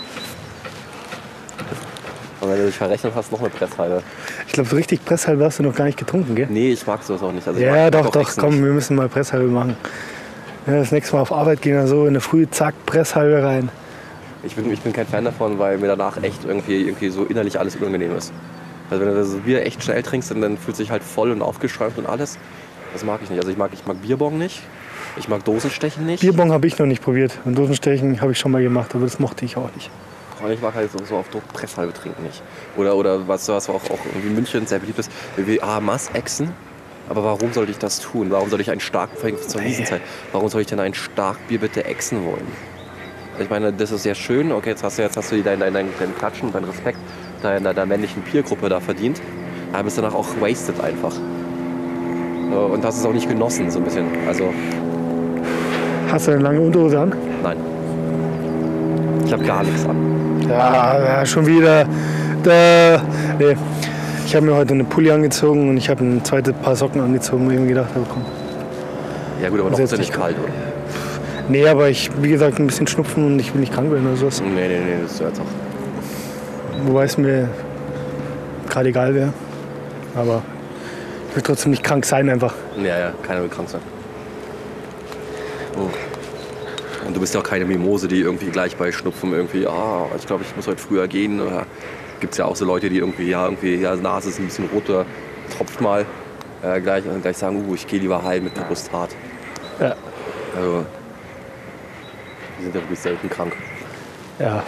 Und wenn du dich verrechnet hast, noch eine Presshalbe. Ich glaube, so richtig Presshalbe hast du noch gar nicht getrunken, gell? Nee, ich mag sowas auch nicht. Also ich Ja, mag, doch, mag doch, Echsen komm, nicht. wir müssen mal Presshalbe machen. Ja, das nächste Mal auf Arbeit gehen wir so in der Früh, zack, Presshalbe rein. Ich bin, ich bin kein Fan davon, weil mir danach echt irgendwie, irgendwie so innerlich alles unangenehm ist. Also wenn du das Bier echt schnell trinkst, dann, dann fühlt sich halt voll und aufgeschäumt und alles. Das mag ich nicht. Also ich mag, ich mag Bierbong nicht. Ich mag Dosenstechen nicht. Bierbong habe ich noch nicht probiert. Und Dosenstechen habe ich schon mal gemacht, aber das mochte ich auch nicht. Und ich mag halt so, so auf Druck Presshalbe trinken nicht. Oder, oder was, was auch, auch in München sehr beliebt ist, wie Amas Echsen. Aber warum sollte ich das tun? Warum soll ich einen starken, vor allem zur Wiesenzeit, warum soll ich denn ein Starkbier bitte Echsen wollen? Ich meine, das ist sehr schön. Okay, jetzt hast du, jetzt hast du deinen dein, dein, dein Klatschen, deinen Respekt deiner, deiner männlichen Peergruppe da verdient. Aber bist danach auch wasted einfach. Und hast es auch nicht genossen, so ein bisschen. Also, Hast du eine lange Unterhose an? nein. Ich habe gar nichts an. Ja, ja schon wieder. Da, nee. Ich habe mir heute eine Pulli angezogen und ich habe ein zweites Paar Socken angezogen und irgendwie gedacht, oh, komm. Ja gut, aber noch ist ja nicht Grundsätzlich kalt, oder? Nee, aber ich, wie gesagt, ein bisschen Schnupfen und ich will nicht krank werden oder sowas. Nee, nee, nee, das ist jetzt auch. Wobei es mir gerade egal wäre. Aber ich will trotzdem nicht krank sein einfach. Ja, ja, keiner will krank sein. Oh. Und du bist ja auch keine Mimose, die irgendwie gleich bei Schnupfen irgendwie, ah, ich glaube, ich muss heute früher gehen. Oder gibt es ja auch so Leute, die irgendwie, ja, irgendwie, ja, Nase ist ein bisschen roter, tropft mal, äh, gleich, und gleich sagen, uh, ich gehe lieber heim mit Brustat. Ja. Also, die sind ja wirklich selten krank. Ja.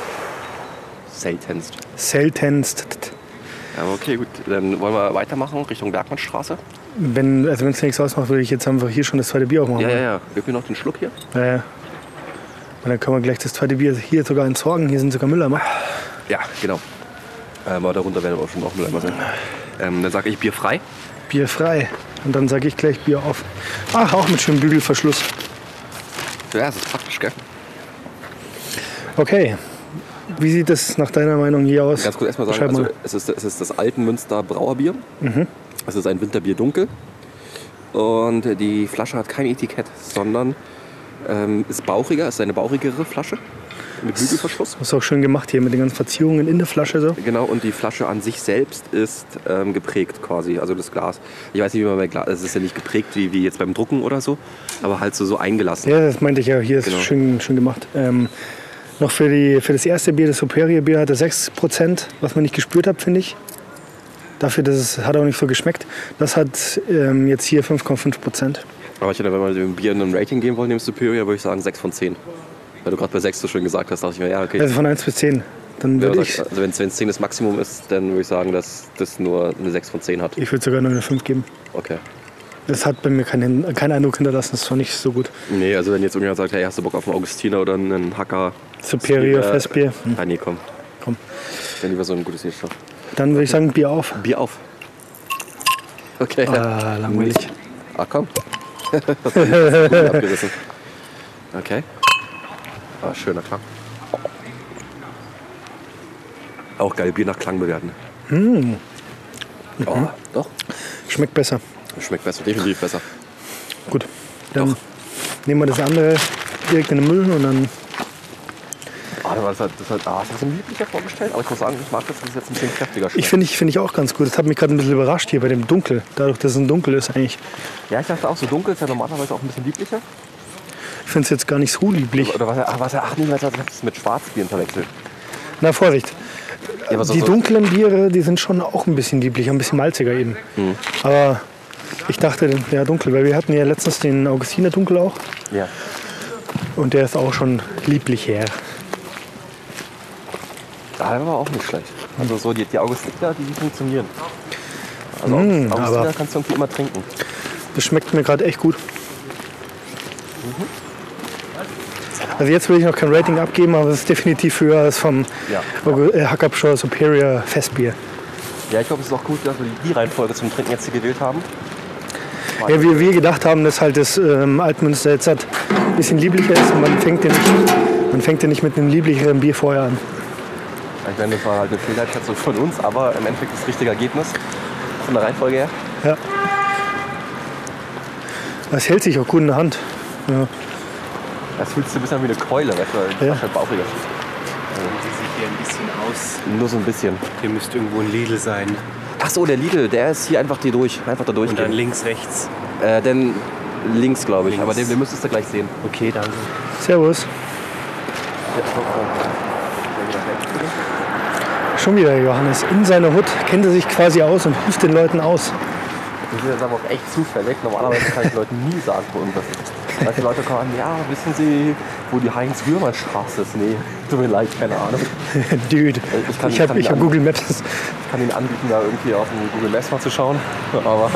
Seltenst. Seltenst. Ja, okay, gut. Dann wollen wir weitermachen Richtung Bergmannstraße. Wenn also es nichts ausmacht, würde ich jetzt einfach hier schon das zweite Bier aufmachen. Ja, ja, ja. Gib mir noch den Schluck hier. Ja, ja. Und dann können wir gleich das zweite Bier hier sogar entsorgen. Hier sind sogar Mülleimer. Ja, genau. Ähm, aber darunter werden wir auch schon auch Mülleimer sein. Ähm, dann sage ich Bier frei. Bier frei. Und dann sage ich gleich Bier auf. Ach, auch mit schönem Bügelverschluss. Ja, das ist praktisch, gell? Okay. Wie sieht das nach deiner Meinung hier aus? Ganz kurz erstmal sagen, Beschreib also, mal. es, ist, es ist das Altenmünster Brauerbier. Mhm. Es ist ein Winterbier dunkel. Und die Flasche hat kein Etikett, sondern ähm, ist bauchiger, ist eine bauchigere Flasche mit Bügelverschluss. Das ist auch schön gemacht hier mit den ganzen Verzierungen in der Flasche. So. Genau, und die Flasche an sich selbst ist ähm, geprägt quasi, also das Glas. Ich weiß nicht, wie man bei Glas, es ist ja nicht geprägt wie, wie jetzt beim Drucken oder so, aber halt so, so eingelassen. Ja, das meinte ich ja. Hier ist Genau. schön, schön gemacht. Ähm, noch für, die, für das erste Bier, das Superior Bier, hatte sechs Prozent, was man nicht gespürt hat, finde ich. Dafür, dass es hat auch nicht so geschmeckt. Das hat ähm, jetzt hier fünf Komma fünf Prozent. Aber ich hätte, wenn wir dem Bier ein Rating geben wollen, dem Superior, würde ich sagen sechs von zehn. Weil du gerade bei sechs so schön gesagt hast, dachte ich mir, ja, okay. Also von eins bis zehn. Dann Ja, würde sag- ich, also wenn es zehn das Maximum ist, dann würde ich sagen, dass das nur eine sechs von zehn hat. ich würde sogar nur eine fünf geben. Okay. Das hat bei mir keinen, keinen Eindruck hinterlassen, das war nicht so gut. Nee, also wenn jetzt irgendjemand sagt, hey, hast du Bock auf einen Augustiner oder einen Hacker? Superior äh, Festbier. Hm. Ah nee, komm. Komm. Dann lieber so ein gutes Nächstoff. Dann würde ich sagen, Bier auf. Bier auf. Okay. Ah, langweilig. Ah, komm. Das ist gut abgerissen. Okay. Ah, schöner Klang. Auch geil, Bier nach Klang bewerten. Mm. Oh, Mhm. doch. Schmeckt besser. Schmeckt besser, definitiv besser. Gut. Dann Doch. nehmen wir das andere direkt in den Müll und dann. Ah, das hat, das hat, ah, das hat so lieblicher vorgestellt, aber ich muss sagen, ich mag das, dass es jetzt ein bisschen kräftiger schmeckt. Ich finde ich, find ich auch ganz gut. Das hat mich gerade ein bisschen überrascht hier bei dem Dunkel. Dadurch, dass es ein Dunkel ist eigentlich. Ja, ich dachte auch, so dunkel ist ja normalerweise auch ein bisschen lieblicher. Ich finde es jetzt gar nicht so lieblich. Oder was er, ach, was er, ach nee, was er das mit Schwarzbieren verwechselt. Na, Vorsicht. Ja, aber so, Die so, dunklen Biere, die sind schon auch ein bisschen lieblicher, ein bisschen malziger eben. Mhm. Aber ich dachte, ja, dunkel, weil wir hatten ja letztens den Augustiner Dunkel auch. Ja. Und der ist auch schon lieblicher. Ah, der war auch nicht schlecht. Also so die, die Augustiner, die funktionieren. Also Mm, Augustiner aber- kannst du irgendwie immer trinken. Das schmeckt mir gerade echt gut. Also jetzt will ich noch kein Rating abgeben, aber es ist definitiv höher als vom Ja. äh, Hackabschau Superior Festbier. Ja, ich glaube, es ist auch gut, dass wir die Reihenfolge zum Trinken jetzt hier gewählt haben. Ja, wie wir gedacht haben, dass halt das ähm, Altmünster jetzt halt ein bisschen lieblicher ist und man fängt ja nicht, man fängt ja nicht mit einem lieblicheren Bier vorher an. Ich meine, das war halt eine Fehleinschätzung von uns, aber im Endeffekt das richtige Ergebnis von der Reihenfolge her. Ja. Das hält sich auch gut in der Hand. Ja. Das fühlt sich ein bisschen wie eine Keule, weißt du, Ja. das ist halt bauchiger. Sieht hier ein bisschen aus. Nur so ein bisschen. Hier müsste irgendwo ein Lidl sein. Ach so, der Lidl, der ist hier einfach hier durch, einfach da Und dann durchgehen. links, rechts. Äh, denn links, glaube ich, Links. aber den, den müsstest du gleich sehen. Okay, danke. Servus. Schon wieder Johannes. In seiner Hut kennt er sich quasi aus und hilft den Leuten aus. Das ist jetzt aber auch echt zufällig. Normalerweise kann ich den Leuten nie sagen, wo irgendwas ist. Weil die Leute kommen, ja, wissen Sie, wo die Heinz-Rührmann-Straße ist? Nee, tut mir leid, keine Ahnung. Dude, Ich kann- ich habe kann ich hab an- Google Maps. Ich kann Ihnen anbieten, da irgendwie auf dem Google Maps mal zu schauen. Aber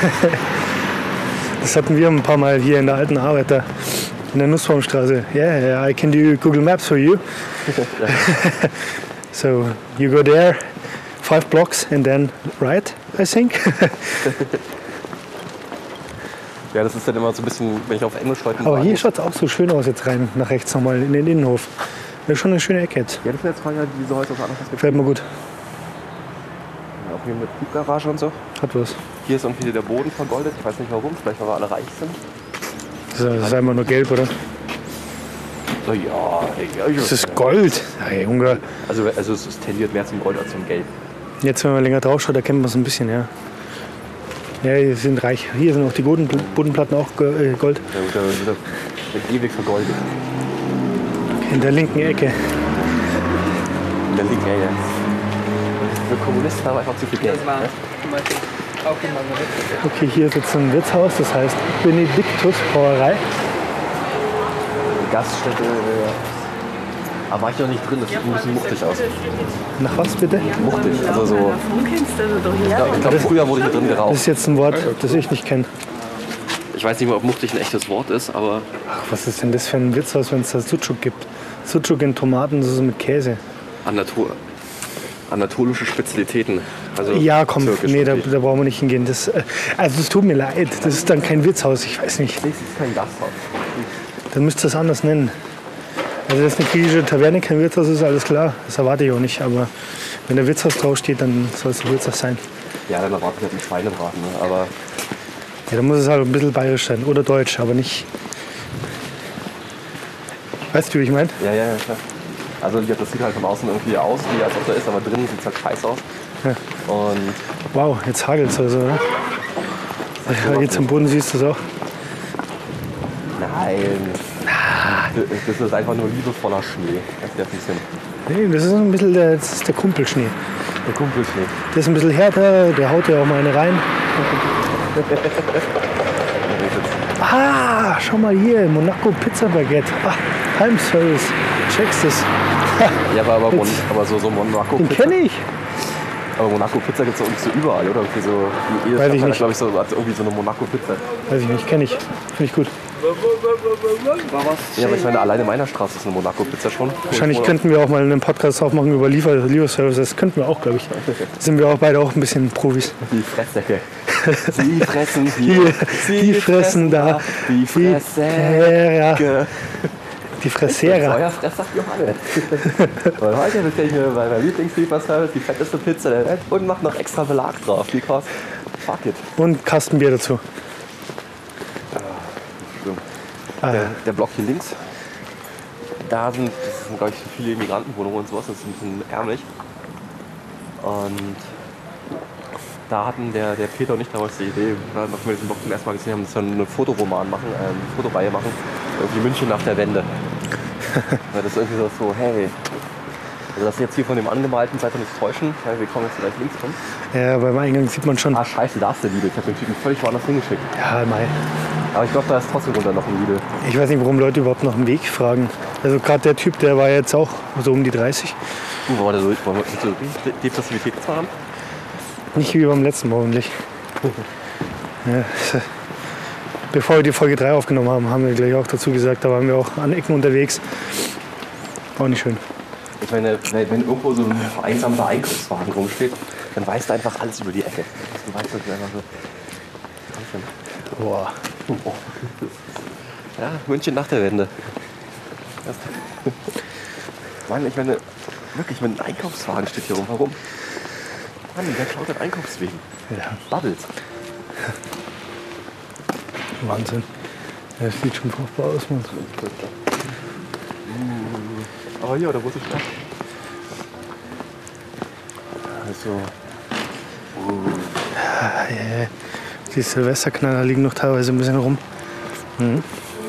Das hatten wir ein paar Mal hier in der alten Arbeit da in der Nussbaumstraße. Yeah, yeah, I can do Google Maps for you. So you go there, five blocks and then right, I think. ja, das ist dann immer so ein bisschen, wenn ich auf Englisch Leuten Aber sagen hier muss. schaut es auch so schön aus jetzt rein, nach rechts nochmal in den Innenhof. Das ist schon eine schöne Ecke jetzt. Ja, das sind jetzt Fragen, die diese Häuser aus anderen Perspektiven. Gefällt mir gut. Auch hier mit Tiefgarage und so. Hat was. Hier ist irgendwie der Boden vergoldet. Ich weiß nicht warum, vielleicht weil wir alle reich sind. Das ist, das ist einfach nur gelb, oder? So, ja, ja, ja. Das ist Gold. Hey, Junge. Also, also es ist tendiert mehr zum Gold als zum Gelb. Jetzt, wenn man länger drauf schaut, erkennt man es ein bisschen, ja. Ja, hier sind reich. Hier sind auch die Boden, Bodenplatten auch Go- äh, Gold. Der wird, der wird, wird ewig vergoldet. In der linken Ecke. In der linken Ecke. Wir Kommunisten haben einfach zu viel Geld. Ne? Okay, hier ist jetzt ein Wirtshaus, das heißt Benediktus Brauerei. Gaststätte. äh, Aber war ich noch nicht drin, das sieht ein bisschen muchtig aus. Nach was bitte? Muchtig, also so. Ja, ich glaube, früher wurde hier drin Das geraucht. ist jetzt ein Wort, das ich nicht kenne. Ich weiß nicht mehr, ob muchtig ein echtes Wort ist, aber Ach, was ist denn das für ein Wirtshaus, wenn es da Sucuk gibt? Sucuk in Tomaten, das ist mit Käse. Anator anatolische Spezialitäten. Also Ja, komm, türkisch nee, da, irgendwie. da brauchen wir nicht hingehen. Das, äh, also es tut mir leid, das ist dann kein Wirtshaus, ich weiß nicht. Das ist kein Gasthaus. Dann müsst ihr es anders nennen. Also dass eine griechische Taverne kein Wirtshaus ist, alles klar. Das erwarte ich auch nicht. Aber wenn der Wirtshaus draufsteht, dann soll es ein Wirtshaus sein. Ja, dann erwartet halt ein Schweinebraten, ne? Aber Ja, dann muss es halt ein bisschen bayerisch sein oder deutsch, aber nicht. Weißt du, wie ich meine? ja, ja, ja, klar. Also ja, das sieht halt von außen irgendwie aus, wie als ob da ist, aber drinnen sieht es halt scheiße aus. Ja. Und Wow, jetzt hagelt es also, oder? Ja, jetzt am Boden siehst du es auch. nein. Das ist einfach nur liebevoller Schnee. Das ist ja ein bisschen Nee, das ist ein bisschen der, das ist der Kumpelschnee. der Kumpelschnee. Der ist ein bisschen härter, der haut ja auch mal eine rein. Ah, schau mal hier, Monaco Pizza Baguette. Ah, Heimservice. Checkst es. Ja, aber, aber, Mon- aber so, so Monaco Den Pizza. kenne ich. Aber Monaco-Pizza gibt es doch irgendwie so überall, oder? Irgendwie so, jedes Weiß ich Stadtteil nicht. glaube ich, so, hat irgendwie so eine Monaco-Pizza. Weiß ich nicht, kenne ich. Finde ich gut. Ja, aber ich meine, alleine in meiner Straße ist eine Monaco-Pizza schon. Wahrscheinlich könnten wir auch mal einen Podcast aufmachen über Liefer Lieferservice. Das könnten wir auch, glaube ich. Sind wir auch beide auch ein bisschen Profis. Die Fresssäcke. Sie fressen hier. Hier, die fressen da. Die Die Fresssäcke. Fressera. Die Fressera. Euer Fresssack Johannes. Und heute bestelle ich mir bei meinem Lieblingslieferservice die fetteste Pizza der Welt und mache noch extra Belag drauf. Because fuck it. Und Kastenbier dazu. Ah, Der, der Block hier links, da sind, das sind glaube ich viele Immigrantenwohnungen und sowas, das ist ein bisschen ärmlich. Und da hatten der, der Peter und ich damals die Idee, nachdem wir diesen Block zum ersten Mal gesehen haben, dass wir einen Fotoroman machen, äh, eine Fotoreihe machen, irgendwie München nach der Wende. Weil das ist irgendwie so, so, hey, also das jetzt hier von dem Angemalten, seid ihr nicht täuschen, ja, wir kommen jetzt gleich links rum. ja, beim Eingang sieht man schon. Ah scheiße, da ist der Lidl, ich habe den Typen völlig woanders hingeschickt. Ja, mei. Aber ich glaube, da ist trotzdem runter noch ein Lidl. Ich weiß nicht, warum Leute überhaupt nach dem Weg fragen. Also gerade der Typ, der war jetzt auch so um die dreißig. Uh, war der so, wollen wir so richtig Depressivität jetzt mal haben? Nicht wie beim letzten Mal hoffentlich. Ja, bevor wir die Folge drei aufgenommen haben, haben wir gleich auch dazu gesagt, da waren wir auch an Ecken unterwegs. Auch nicht schön. Ich meine, wenn wenn irgendwo so ein vereinsamter Einkaufswagen rumsteht, dann weißt du einfach alles über die Ecke. Du weißt das einfach so. Boah. Oh. Ja, München nach der Wende. Das Mann, ich meine, wirklich, wenn ein Einkaufswagen steht hier rum, warum? Mann, wer klaut den Einkaufswegen? Ja, Bubbles. Wahnsinn. Das sieht schon furchtbar aus, Mann. Aber hier, oder wo ist die Stadt? Also. Ah, ja, ja. Die Silvesterknaller liegen noch teilweise ein bisschen rum. Mhm.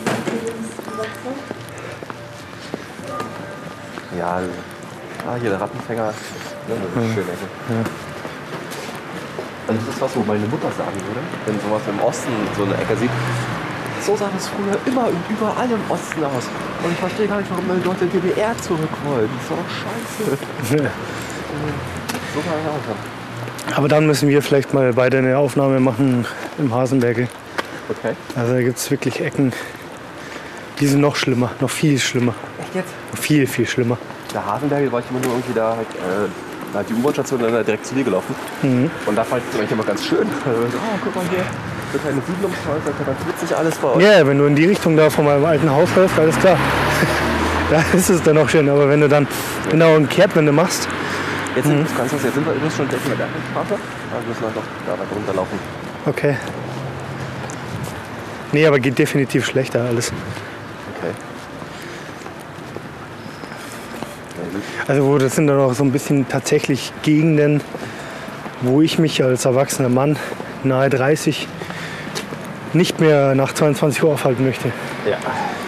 Ja, ah, hier der Rattenfänger. Ja, das ist schön, also. Ja. Also das ist was, wo meine Mutter sagen würde, wenn sowas im Osten so eine Ecke sieht. So sah das früher immer und überall im Osten aus. Und ich verstehe gar nicht, warum meine Leute in die D D R zurück wollen. Das ist doch scheiße. Ja. So sah das aus. Aber dann müssen wir vielleicht mal beide eine Aufnahme machen im Hasenbergel. Okay. Also da gibt es wirklich Ecken, die sind noch schlimmer, noch viel schlimmer. Echt jetzt? Noch viel, viel schlimmer. Der Hasenberg war ich immer nur irgendwie da, halt, äh, da hat die U-Bahn-Station dann direkt zu dir gelaufen. Mhm. Und da fand ich es eigentlich immer ganz schön. Also, oh, guck mal hier, so kleine Siedlungshäuser, ganz witzig alles bei euch. Ja, yeah, wenn du in die Richtung da von meinem alten Haus läufst, alles klar. Da ist es dann auch schön. Aber wenn du dann genau eine Kehrtwende machst, Jetzt sind, mhm. jetzt sind wir übrigens schon in der Bergstraße. Wir müssen halt noch da weiter runterlaufen. okay. Nee, aber geht definitiv schlechter alles. Okay. Also wo das sind dann auch so ein bisschen tatsächlich Gegenden, wo ich mich als erwachsener Mann nahe dreißig nicht mehr nach zweiundzwanzig Uhr aufhalten möchte. Ja.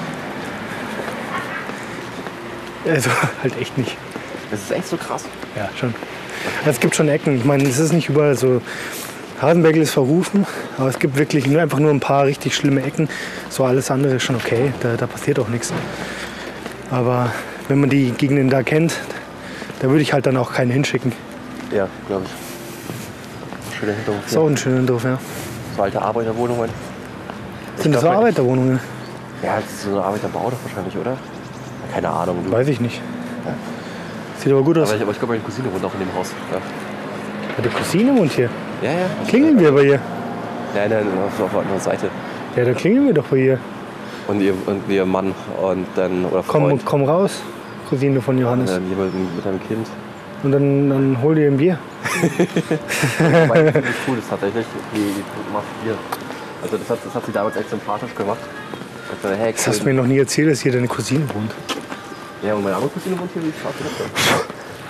Also halt echt nicht. Das ist echt so krass. Ja, schon. Es gibt schon Ecken. Ich meine, es ist nicht überall so. Hasenbergel ist verrufen, aber es gibt wirklich nur einfach nur ein paar richtig schlimme Ecken. So alles andere ist schon okay. Da, da passiert auch nichts. Aber wenn man die Gegenden da kennt, da würde ich halt dann auch keinen hinschicken. Ja, glaube ich. Schöner Hinterhof. Ist auch ein schöner Dorf, ja. So alte Arbeiterwohnungen. Sind das so glaub, Arbeiterwohnungen? Ja, das ist so ein Arbeiterbau doch wahrscheinlich, oder? Keine Ahnung. Du. Weiß ich nicht. Ja. Sieht aber gut aus. Aber ich, aber ich glaube, meine Cousine wohnt auch in dem Haus. Ja, Deine Cousine wohnt hier. ja. ja. Klingeln wir bei ihr. Nein, nein, auf, auf der anderen Seite. Ja, da klingeln wir doch bei ihr. Und ihr, und ihr Mann und dann, oder Komm, Freund. komm raus, Cousine von Und Johannes. dann jemand mit einem Kind. Und dann, dann hol dir ein Bier. Weil das cool ist tatsächlich. Die, die macht Bier. Also das hat, das hat sie damals echt sympathisch gemacht. Also, hey, Das hast du mir noch nie erzählt, dass hier deine Cousine wohnt. Ja, und meine andere Cousine wohnt hier, die Straße direkt.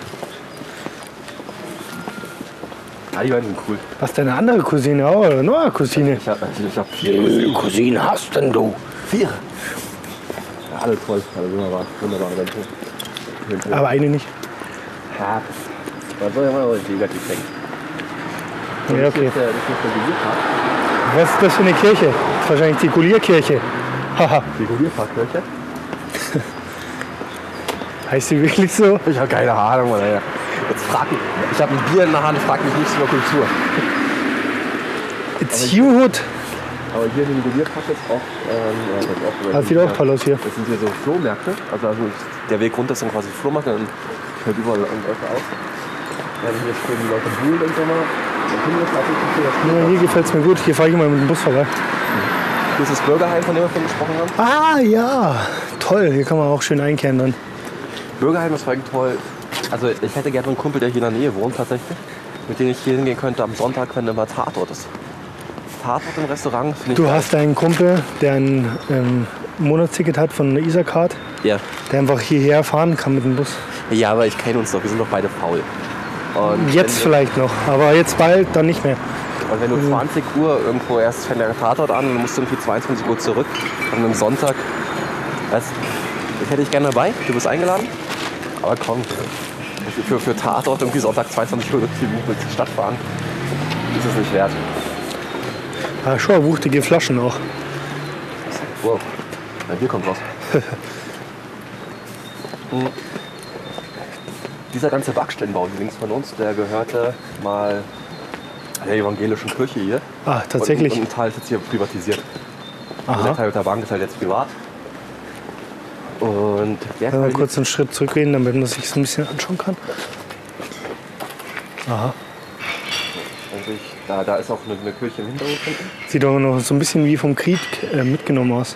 Ja, die beiden sind cool. Was, deine andere Cousine auch? Oder noch eine Cousine? Ich hab, ich hab vier Wie Cousinen. viele Cousinen hast denn du? Vier? Ja, alle toll. Alle wunderbar. Wunderbare Menschen. Aber eine nicht. Ja, man soll ja mal negativ denken. Ja, okay. Das ist der, das ist der Gulierpark. Was ist das für eine Kirche? Das ist wahrscheinlich die Gulierkirche. Haha. Die Gulierparkkirche? Heißt die wirklich so? Ich habe keine Ahnung, Mann, ey. Jetzt frag mich. Ich habe ein Bier in der Hand, frag mich nichts über Kultur. It's your hood. Aber hier in dem Revierpark jetzt auch, ähm, ja, das ist auch Das sieht auch toll aus hier. Das sind hier so Flohmärkte. Also, also der Weg runter ist dann quasi Flohmarkt und hört überall Leute auf. Ja, hier stehen die Leute buhlen im Sommer. Ja, hier gefällt es mir gut. Hier fahre ich mal mit dem Bus vorbei. Hier ist das Bürgerheim, von dem wir vorhin gesprochen haben. Ah ja, toll. Hier kann man auch schön einkehren dann. Bürgerheim ist eigentlich toll. Also ich hätte gerne einen Kumpel, der hier in der Nähe wohnt tatsächlich. Mit dem ich hier hingehen könnte am Sonntag, wenn immer Tatort ist. Tatort im Restaurant finde ich Du geil. hast einen Kumpel, der ein ähm, Monatsticket hat von der Isarcard, Ja. der einfach hierher fahren kann mit dem Bus. Ja, aber ich kenne uns doch. Wir sind doch beide faul. Und Jetzt wenn, vielleicht noch, aber jetzt bald dann nicht mehr. Und wenn du zwanzig Uhr irgendwo erst fängt der Tatort an und du musst irgendwie zweiundzwanzig Uhr zurück an einem Sonntag. Weißt, ich hätte dich gerne dabei, du bist eingeladen. Aber komm, für, für Tatort irgendwie Sonntag zweiundzwanzig Uhr durch die Stadt fahren, ist es nicht wert. Ah, schon, wuchtige Flaschen auch. Wow, ein Bier kommt raus. Hm. Dieser ganze Backsteinbau hier links von uns, der gehörte mal der evangelischen Kirche hier. Ah, tatsächlich. Und, und ein Teil ist jetzt hier privatisiert. Also der Aha. Teil mit der Bank ist halt jetzt privat. Und der Wenn Teil wir kurz einen Schritt zurückgehen, damit man sich so ein bisschen anschauen kann. Aha. also ich, da, da ist auch eine, eine Kirche im Hintergrund. Sieht doch noch so ein bisschen wie vom Krieg äh, mitgenommen aus.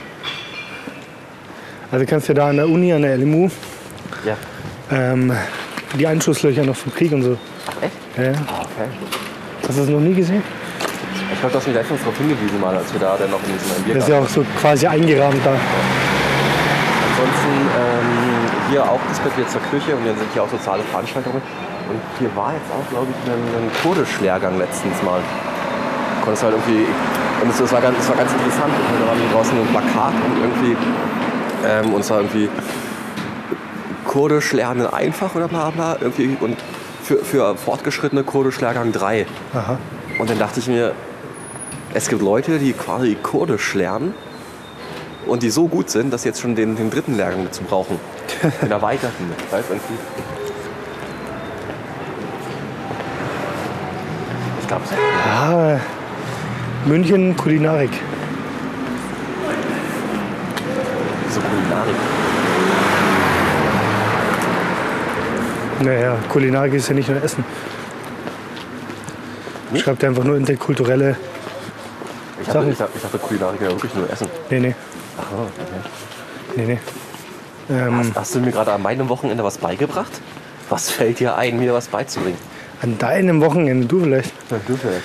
Also kannst du ja da an der Uni, an der L M U, Ja. ähm, die Einschusslöcher noch vom Krieg und so. Ach echt? Ja, ja. Ah, okay. Hast du das noch nie gesehen? Ich glaube, du hast mich letztens darauf hingewiesen, mal, als wir da dann noch in diesem Bier Das ist ja auch so quasi eingerahmt da. Ansonsten ähm, hier auch das gehört wieder zur Kirche und dann sind hier auch soziale Veranstaltungen. Und hier war jetzt auch, glaube ich, ein, ein Kurdisch-Lehrgang letztens mal. Du konntest halt irgendwie, und es, es, war ganz, es war ganz interessant, da war hier draußen ein Plakat und irgendwie, ähm, und zwar irgendwie Kurdisch lernen einfach oder bla bla, irgendwie, und für, für fortgeschrittene Kurdisch-Lehrgang drei. Aha. Und dann dachte ich mir, es gibt Leute, die quasi Kurdisch lernen und die so gut sind, dass sie jetzt schon den, den dritten Lehrgang dazu brauchen. Den erweiterten. Weißt, irgendwie. Ich glaube, Ja, München Kulinarik. so Kulinarik. Naja, Kulinarik ist ja nicht nur Essen. Nicht? Schreibt einfach nur interkulturelle. Ich dachte, Sachen. ich, dachte, ich dachte, Kulinarik wäre wirklich nur Essen. Nee, nee, Ach, okay. nee, nee. Ähm, Hast, hast du mir gerade an meinem Wochenende was beigebracht? Was fällt dir ein, mir was beizubringen? an deinem Wochenende, du vielleicht. Ja, du vielleicht.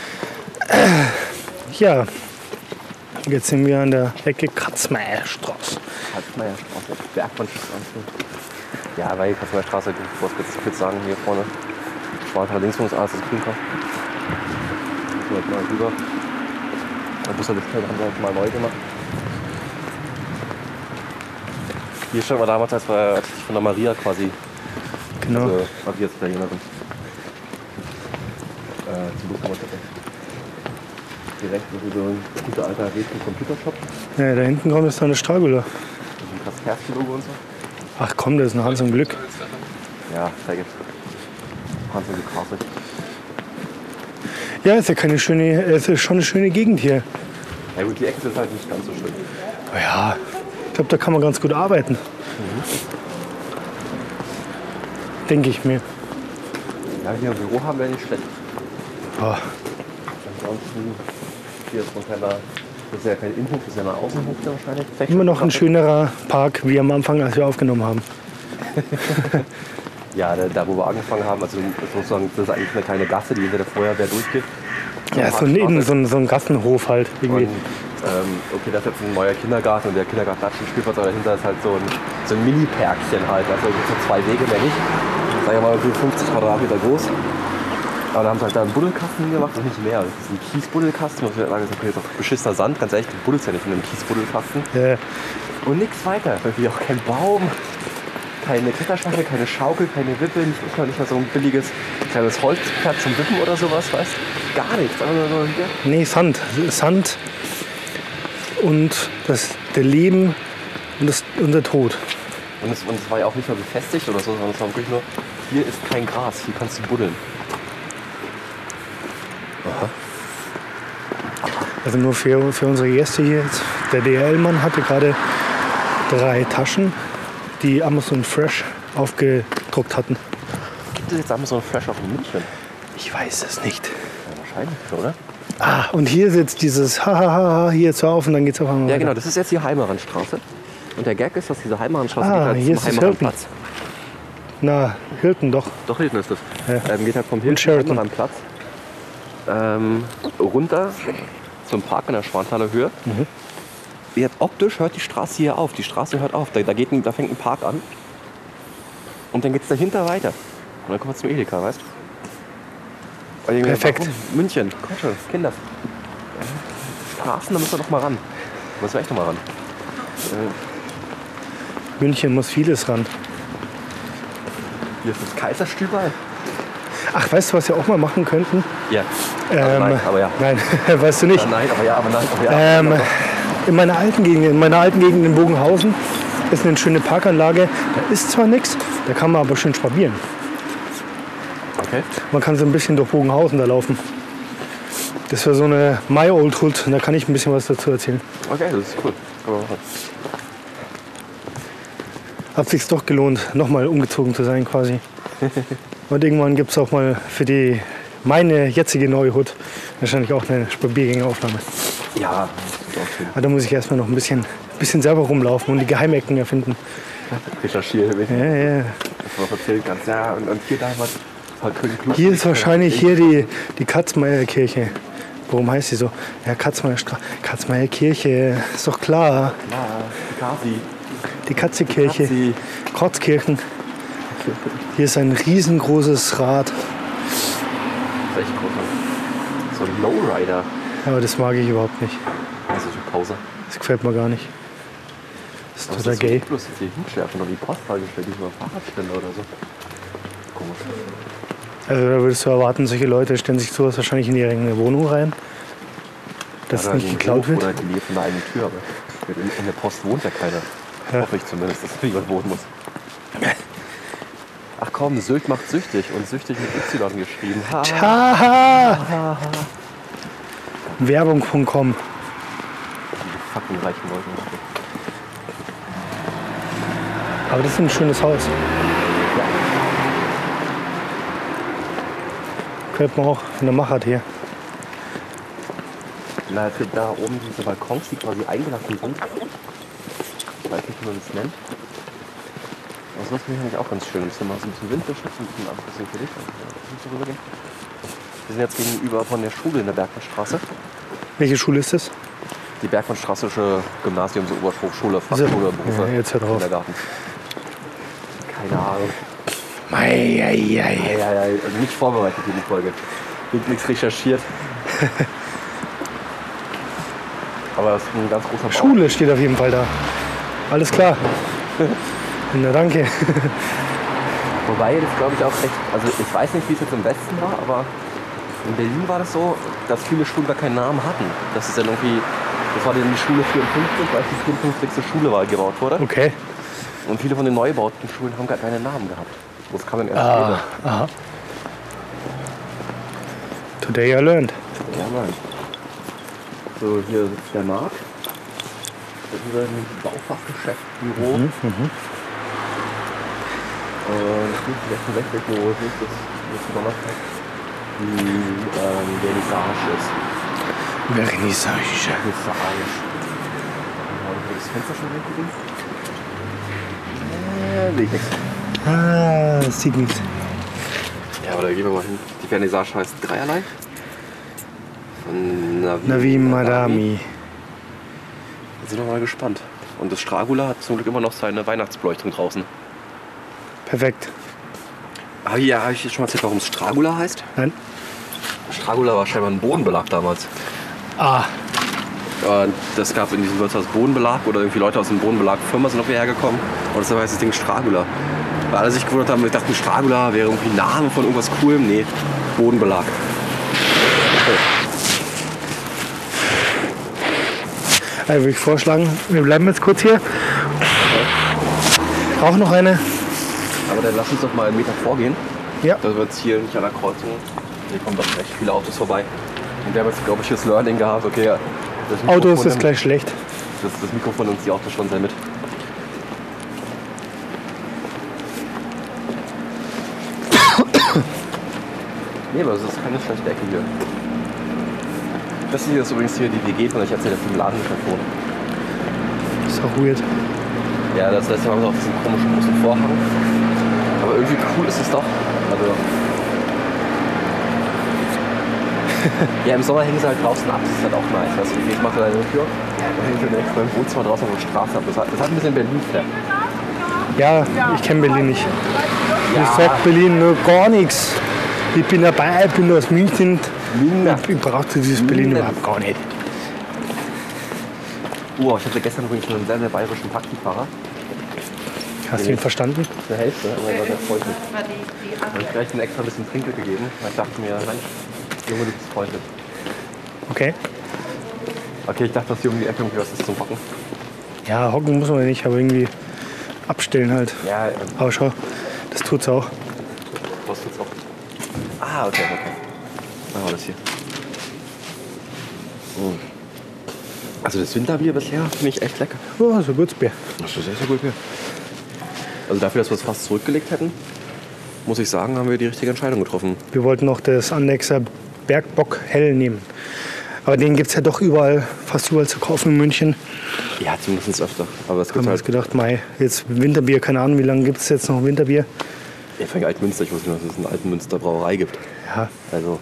Ja, jetzt sind wir an der Ecke Katzmeierstraße. Katzmeierstraße, Bergmannstraße. Ja, weil Katzmeierstraße, ich wollte jetzt kurz sagen, hier vorne. Schwarzer links von uns, alles ist Grünkraft. So, jetzt mal rüber. Der Bushaltestelle haben wir jetzt mal neu gemacht. Hier stand mal damals, als, wir, als ich von der Maria quasi, Genau. also, als ich jetzt Italienerin, äh, zum Bus gemacht hatte. Direkt ist so ein guter alter Retro-Computershop. Ja, da hinten kommt jetzt dann eine Stragula. Mit dem Kaspersky-Logo und so. Ach komm, das ist ein Hans im Glück. Ja, da gibt's Hans und Glück. Ja, ist ja keine schöne, es ist schon eine schöne Gegend hier. Ja gut, die Ecke ist halt nicht ganz so schön. Ja, ich glaube, da kann man ganz gut arbeiten. Denke ich mir. Ja, hier im Büro haben wir nicht schlecht. Oh, Ansonsten, hier ist ein kleiner, das ist ja kein Innenhof, das ist ja eine Außenhof wahrscheinlich. immer noch ein schönerer Park wie am Anfang, als wir aufgenommen haben. Ja, da, da wo wir angefangen haben, also sozusagen, das ist eigentlich eine kleine Gasse, die hinter der Feuerwehr durchgeht. Ja, so ein, eben so ein, so ein Gassenhof halt. Und, Irgendwie. ähm, okay, das ist jetzt ein neuer Kindergarten und der Kindergarten hat schon Spielplatz, aber dahinter ist halt so ein, so ein Mini-Pärkchen halt. Also so zwei Wege mehr nicht. Sagen wir mal so fünfzig Quadratmeter groß. Aber da haben sie halt da einen Buddelkasten gemacht und nicht mehr. Das ist ein Kiesbuddelkasten. Man muss sagen, das ist okay, beschissener Sand. Ganz ehrlich, du buddelst ja nicht in einem Kiesbuddelkasten. Ja, Und nichts weiter. Irgendwie auch kein Baum, keine Kletterschaukel, keine Schaukel, keine Wippe, nicht, nicht, mal, nicht mal so ein billiges kleines Holzpferd zum Wippen oder sowas, weißt du? Gar nichts. Einfach nur so hier. nee, Sand. Sand und das, der Leben und, das, und der Tod. Und es, und es war ja auch nicht mal befestigt oder so, sondern es war wirklich nur hier ist kein Gras, hier kannst du buddeln. Aha. Also nur für, für unsere Gäste hier jetzt. Der D H L-Mann hatte gerade drei Taschen, die Amazon Fresh aufgedruckt hatten. Gibt es jetzt Amazon Fresh auch in München? Ich weiß es nicht. Ja, wahrscheinlich, oder? Ah, und hier sitzt dieses Hahaha hier zu auf und dann geht's auf einmal Ja, weiter. genau, das ist jetzt die Heimeranstraße. Und der Gag ist, dass diese Heimeranstraße Ah, geht halt hier zum ist das Heimeranplatz. Na, Hilton doch. Doch, Hilton ist das. Ja. Ähm, geht halt vom Und Hilton Sheraton. Heimeranplatz ähm, runter zum Park in der Schwanthaler Höhe. Mhm. Jetzt optisch hört die Straße hier auf. Die Straße hört auf. Da, da, geht ein, da fängt ein Park an. Und dann geht es dahinter weiter. Und dann kommen wir zum Edeka, weißt du? Perfekt. Warum? München, komm schon, Kinder. Straßen, da müssen wir doch mal ran. Da müssen wir echt noch mal ran. Äh, München muss vieles ran. hier ist das Kaiserstübel. Ach, weißt du, was wir auch mal machen könnten? Ja. Ähm, aber nein, aber ja. Nein, weißt du nicht. Ja, nein, aber ja, aber nein, aber ja. Ähm, in meiner alten Gegend, in meiner alten Gegend in Bogenhausen ist eine schöne Parkanlage. Da ist zwar nichts, da kann man aber schön spazieren. Okay. Man kann so ein bisschen durch Bogenhausen da laufen. Das wäre so eine My Old Hood, und da kann ich ein bisschen was dazu erzählen. Okay, das ist cool. Kann man machen. Hat sich doch gelohnt, nochmal umgezogen zu sein quasi. Und irgendwann gibt es auch mal für die meine jetzige neue Hut wahrscheinlich auch eine Spaziergängeraufnahme. Ja, das ist auch schön. Aber da muss ich erstmal noch ein bisschen, bisschen selber rumlaufen und die Geheimecken erfinden. Recherchieren, wenn Ja, ja. du was erzählen kannst. Ja, und, und hier damals war König Ludwig. Hier ist wahrscheinlich hier die, die Katzmeier-Kirche. Warum heißt sie so? Ja, Katzmeier-Stra- Katzmeier-Kirche, ist doch klar. Ja, die Kasi. Die Katzekirche, Katzi. Kotzkirchen. Hier ist ein riesengroßes Rad. Das ist echt groß. So ein Lowrider. Aber das mag ich überhaupt nicht. Also für Pause. Das gefällt mir gar nicht. Das ist Was total ist so gay. bloß jetzt hier hinschärfen oder die Postwagen stellen, die über Fahrradständer oder so. Komisch. Also da würdest du erwarten, solche Leute stellen sich sowas wahrscheinlich in ihre eigene Wohnung rein. Dass es Oder nicht in den geklaut Hof wird. Oder in die Nähe von der eigenen Tür. Aber in in der Post wohnt ja keiner. Ja. Hoffe ich zumindest, dass jemand wohnen muss. Ach komm, Sylt macht süchtig und süchtig mit Y geschrieben. Ha. Haha! Werbung punkt com. Die fucking reichen Leute. Aber das ist ein schönes Haus. Gefällt mir auch von der Machart hier. Na, für da oben diese Balkons, die quasi eingelassen sind. Ich weiß nicht, wie man das nennt. Aber sowas finde ich eigentlich auch ganz schön. Ein bisschen mal so ein bisschen Windbeschutz, ein bisschen Abwechslung für dich. Wir sind jetzt gegenüber von der Schule in der Bergmannstraße. Welche Schule ist das? Die Bergmannstraßische Gymnasium, so Oberhochschule, Also, Fachschule, Berufe, ja, jetzt hör drauf. Kindergarten. Keine Ahnung. Ei, ei, Ja, ei. ja, ja, also nicht vorbereitet für die Folge. Wird nichts recherchiert. Aber das ist ein ganz großer Bau. Schule steht auf jeden Fall da. Alles klar. Na danke. Wobei das glaube ich auch echt, also ich weiß nicht, wie es jetzt im Westen war, aber in Berlin war das so, dass viele Schulen gar keinen Namen hatten. Das ist dann irgendwie, das war dann die Schule vierundfünfzig, weil die vierundfünfzigste Schule war, gebaut wurde. Okay. Und viele von den neu gebauten Schulen haben gar keinen Namen gehabt. Das kam dann erst Ah, später. aha. Today I learned. Ja, Mann. So, hier sitzt der Marc. Das ist ein Baufachgeschäftsbüro. Mhm, mhm. Und sechsundsechzig, wo es ist, das ist Donnerstag, die ähm, Vernissage ist. Vernissage. Vernissage. Haben wir das Fenster schon reingeguckt? Äh, sehe ich nichts. Ah, das sieht nichts. Ja, aber da gehen wir mal hin. Die Vernissage heißt Dreierlei. Von Navi, Navi Madami. Da sind wir mal gespannt. Und das Stragula hat zum Glück immer noch seine Weihnachtsbeleuchtung draußen. Perfekt. Ah ja, habe ich jetzt schon mal erzählt, warum es Stragula heißt? Nein? Stragula war scheinbar ein Bodenbelag damals. Ah, Und das gab in diesem Wirtshaus Bodenbelag oder irgendwie Leute aus dem Bodenbelag-Firma sind noch hierher gekommen. Und deshalb heißt das Ding Stragula. Weil alle sich gewundert haben, ich dachte, Stragula wäre irgendwie ein Name von irgendwas Coolem. Nee, Bodenbelag. also würde ich vorschlagen, wir bleiben jetzt kurz hier. Rauch noch eine. Aber dann lass uns doch mal einen Meter vorgehen. Ja. Da wird es hier nicht an der Kreuzung. Hier kommen doch recht viele Autos vorbei. Und wir haben jetzt, glaube ich, das Learning gehabt. Okay, ja, das Autos Mikrofon ist gleich schlecht. Das, das Mikrofon nimmt die Autos schon sehr mit. Nee, aber das ist keine schlechte Ecke hier. Das hier ist übrigens hier die W G von, ich erzähle vom Ladenmikrofon. Ist auch weird. Ja, das lässt ja mal auf diesen komischen großen Vorhang. Aber irgendwie cool ist es doch. Also ja, im Sommer hängen sie halt draußen ab, das ist halt auch nice. Weißt du, ich mache da eine Tür, dann hängen sie direkt beim Wohnzimmer draußen auf der Straße ab. Das hat, das hat ein bisschen Berlin-Flair. Ja, ich kenne Berlin nicht. Ja. Ich sag Berlin nur gar nichts. Ich bin dabei, ich bin aus München. Minder. Ich brauchte dieses Berlin Minder. überhaupt gar nicht. Oh, ich hatte gestern übrigens einen sehr, sehr bayerischen Taxifahrer. Hast du ihn verstanden? Eine Hälfte, aber er war sehr freundlich. Ich habe gleich extra ein bisschen Trinkgeld gegeben, weil ich dachte mir, Mensch, Junge, du bist freundlich. Okay. Okay, ich dachte, dass hier um die Ecke irgendwie was ist zum Hocken. Ja, hocken muss man nicht, aber irgendwie abstellen halt. Ja, ähm, Aber schau, das tut's auch. was tut's auch? Ah, okay, okay. Dann war das hier. Hm. Also das Winterbier bisher finde ich echt lecker. Oh, so gutes Bier. Das ist sehr, sehr gut Bier. Also dafür, dass wir es fast zurückgelegt hätten, muss ich sagen, haben wir die richtige Entscheidung getroffen. Wir wollten noch das Annexer Bergbock Hell nehmen. Aber den gibt es ja doch überall, fast überall zu kaufen in München. Ja, zumindest öfter. Aber es Haben gibt wir halt... uns gedacht, Mai, jetzt Winterbier, keine Ahnung, wie lange gibt es jetzt noch Winterbier? Ja, für Altmünster, ich wusste nicht, dass es eine Altmünster Brauerei gibt. Ja, Also...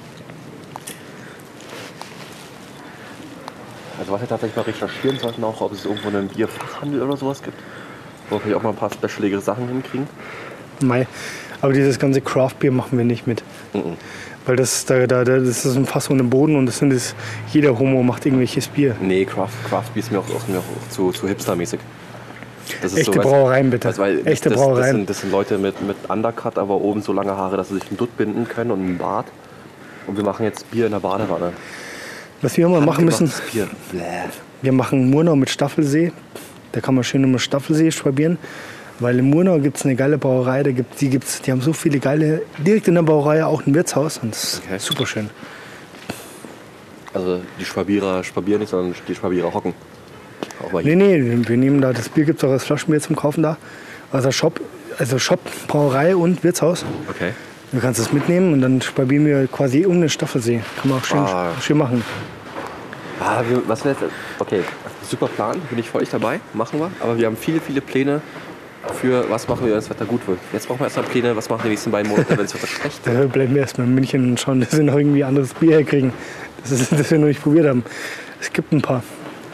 Also was wir tatsächlich mal recherchieren sollten, auch ob es irgendwo einen Bierfachhandel oder sowas gibt. Wo wir vielleicht auch mal ein paar specialigere Sachen hinkriegen. Mai. Aber dieses ganze Craft-Bier machen wir nicht mit. Mhm. Weil das, da, da, das ist ein Fass ohne Boden und das sind das, jeder Homo macht irgendwelches Bier. Nee, Craft, Craft Beer ist mir auch, auch, mir auch zu, zu hipstermäßig. Das ist Echte so, weißt- Brauereien bitte. weißt, weil Echte das, Brauereien. Das sind, das sind Leute mit, mit Undercut, aber oben so lange Haare, dass sie sich einen Dutt binden können und einen Bart. Und wir machen jetzt Bier in der Badewanne. Was wir immer machen müssen, Handgemachtes Bier. Bläh. wir machen Murnau mit Staffelsee. Da kann man schön immer Staffelsee schwabieren. Weil in Murnau gibt es eine geile Brauerei, da gibt, die, gibt's, die haben so viele geile, direkt in der Brauerei auch ein Wirtshaus und das ist Okay. super schön. Also die Schwabierer schwabieren nicht, sondern die Schwabierer hocken. Auch bei Nee, nee, wir nehmen da, das Bier gibt es auch als Flaschenbier zum Kaufen da. Also Shop, also Shop, Brauerei und Wirtshaus. Okay. Du kannst es mitnehmen und dann spabieren wir quasi um den Staffelsee. Kann man auch schön, Ah. schön machen. Ah, wir, was wir jetzt, okay, super Plan, bin ich völlig dabei, machen wir. Aber wir haben viele, viele Pläne für, was machen wir, wenn das Wetter gut wird. Jetzt brauchen wir erstmal Pläne, was machen wir die nächsten beiden Monate, wenn das Wetter schlecht wird. Da bleiben wir erstmal in München und schauen, dass wir noch irgendwie anderes Bier herkriegen. Das ist, das wir noch nicht probiert haben. Es gibt ein paar.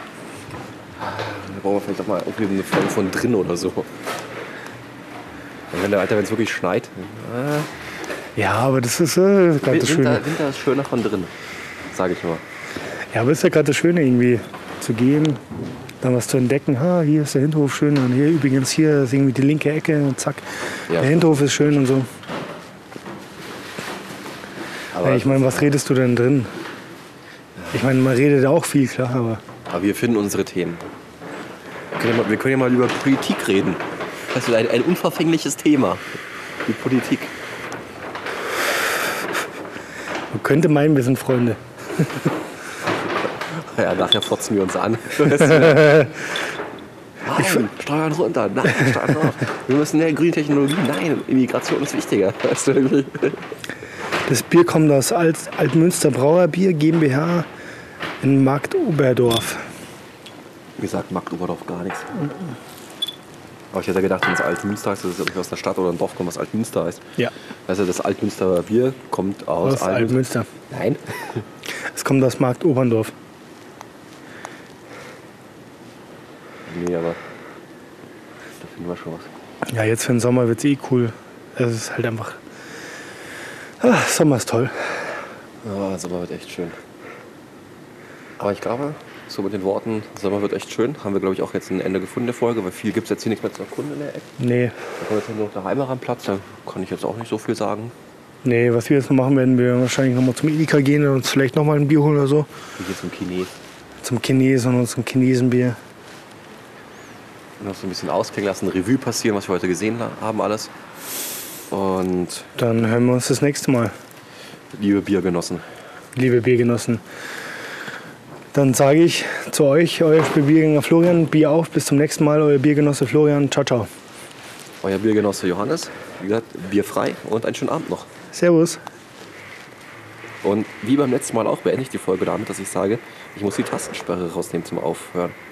Da brauchen wir vielleicht auch mal irgendwie eine Form von drin oder so. Und wenn der Alter, wenn es wirklich schneit. Äh, Ja, aber das ist äh, gerade das Schöne. Winter, Winter ist schöner von drin, sage ich nur. Ja, aber ist ja gerade das Schöne irgendwie zu gehen, dann was zu entdecken. Ha, hier ist der Hinterhof schön und hier übrigens hier ist irgendwie die linke Ecke und zack, Ja. der Hinterhof ist schön und so. Aber, Ja, ich meine, was redest du denn drin? Ich meine, man redet auch viel, klar, aber aber wir finden unsere Themen. Wir können ja mal, wir können ja mal über Politik reden. Das ist ein, ein unverfängliches Thema. Die Politik. man könnte meinen, wir sind Freunde. Ja, nachher fotzen wir uns an. Nein, Steuern runter, nein, Steuern rauf. Wir müssen mehr grüne Technologie, nein, Immigration ist wichtiger. Weißt du, irgendwie? Das Bier kommt aus Alt Altmünster Brauerbier GmbH in Marktoberdorf. Wie gesagt, Marktoberdorf gar nichts. Aber ich hätte gedacht, wenn es Altmünster heißt, dass es irgendwie aus einer Stadt oder einem Dorf kommt, was Altmünster heißt. Ja, Also das Altmünster Bier kommt aus, aus Altmünster. Nein. Es kommt aus Marktoberndorf. Nee, aber da finden wir schon was. Ja, jetzt für den Sommer wird es eh cool. Es ist halt einfach. Ah, Sommer ist toll. Ja, Sommer wird echt schön. Aber ich glaube, so mit den Worten, Sommer wird echt schön, haben wir, glaube ich, auch jetzt ein Ende gefunden der Folge, weil viel gibt es jetzt hier nicht mehr zu erkunden in der Ecke. Nee, Da kommen jetzt nur noch der Heimeranplatz, da kann ich jetzt auch nicht so viel sagen. nee, was wir jetzt noch machen werden, wir wahrscheinlich noch mal zum Edeka gehen und uns vielleicht noch mal ein Bier holen oder so. Wie geht's zum Chines? Zum Chinesen und uns zum Chinesenbier. Und noch so ein bisschen ausklingen lassen, Revue passieren, was wir heute gesehen haben, alles. Und Dann hören wir uns das nächste Mal, liebe Biergenossen. liebe Biergenossen. Dann sage ich zu euch, euer Biergänger Florian, Bier auf, bis zum nächsten Mal, euer Biergenosse Florian. Ciao, ciao. Euer Biergenosse Johannes. Wie gesagt, bierfrei und einen schönen Abend noch. Servus. Und wie beim letzten Mal auch beende ich die Folge damit, dass ich sage, ich muss die Tastensperre rausnehmen zum Aufhören.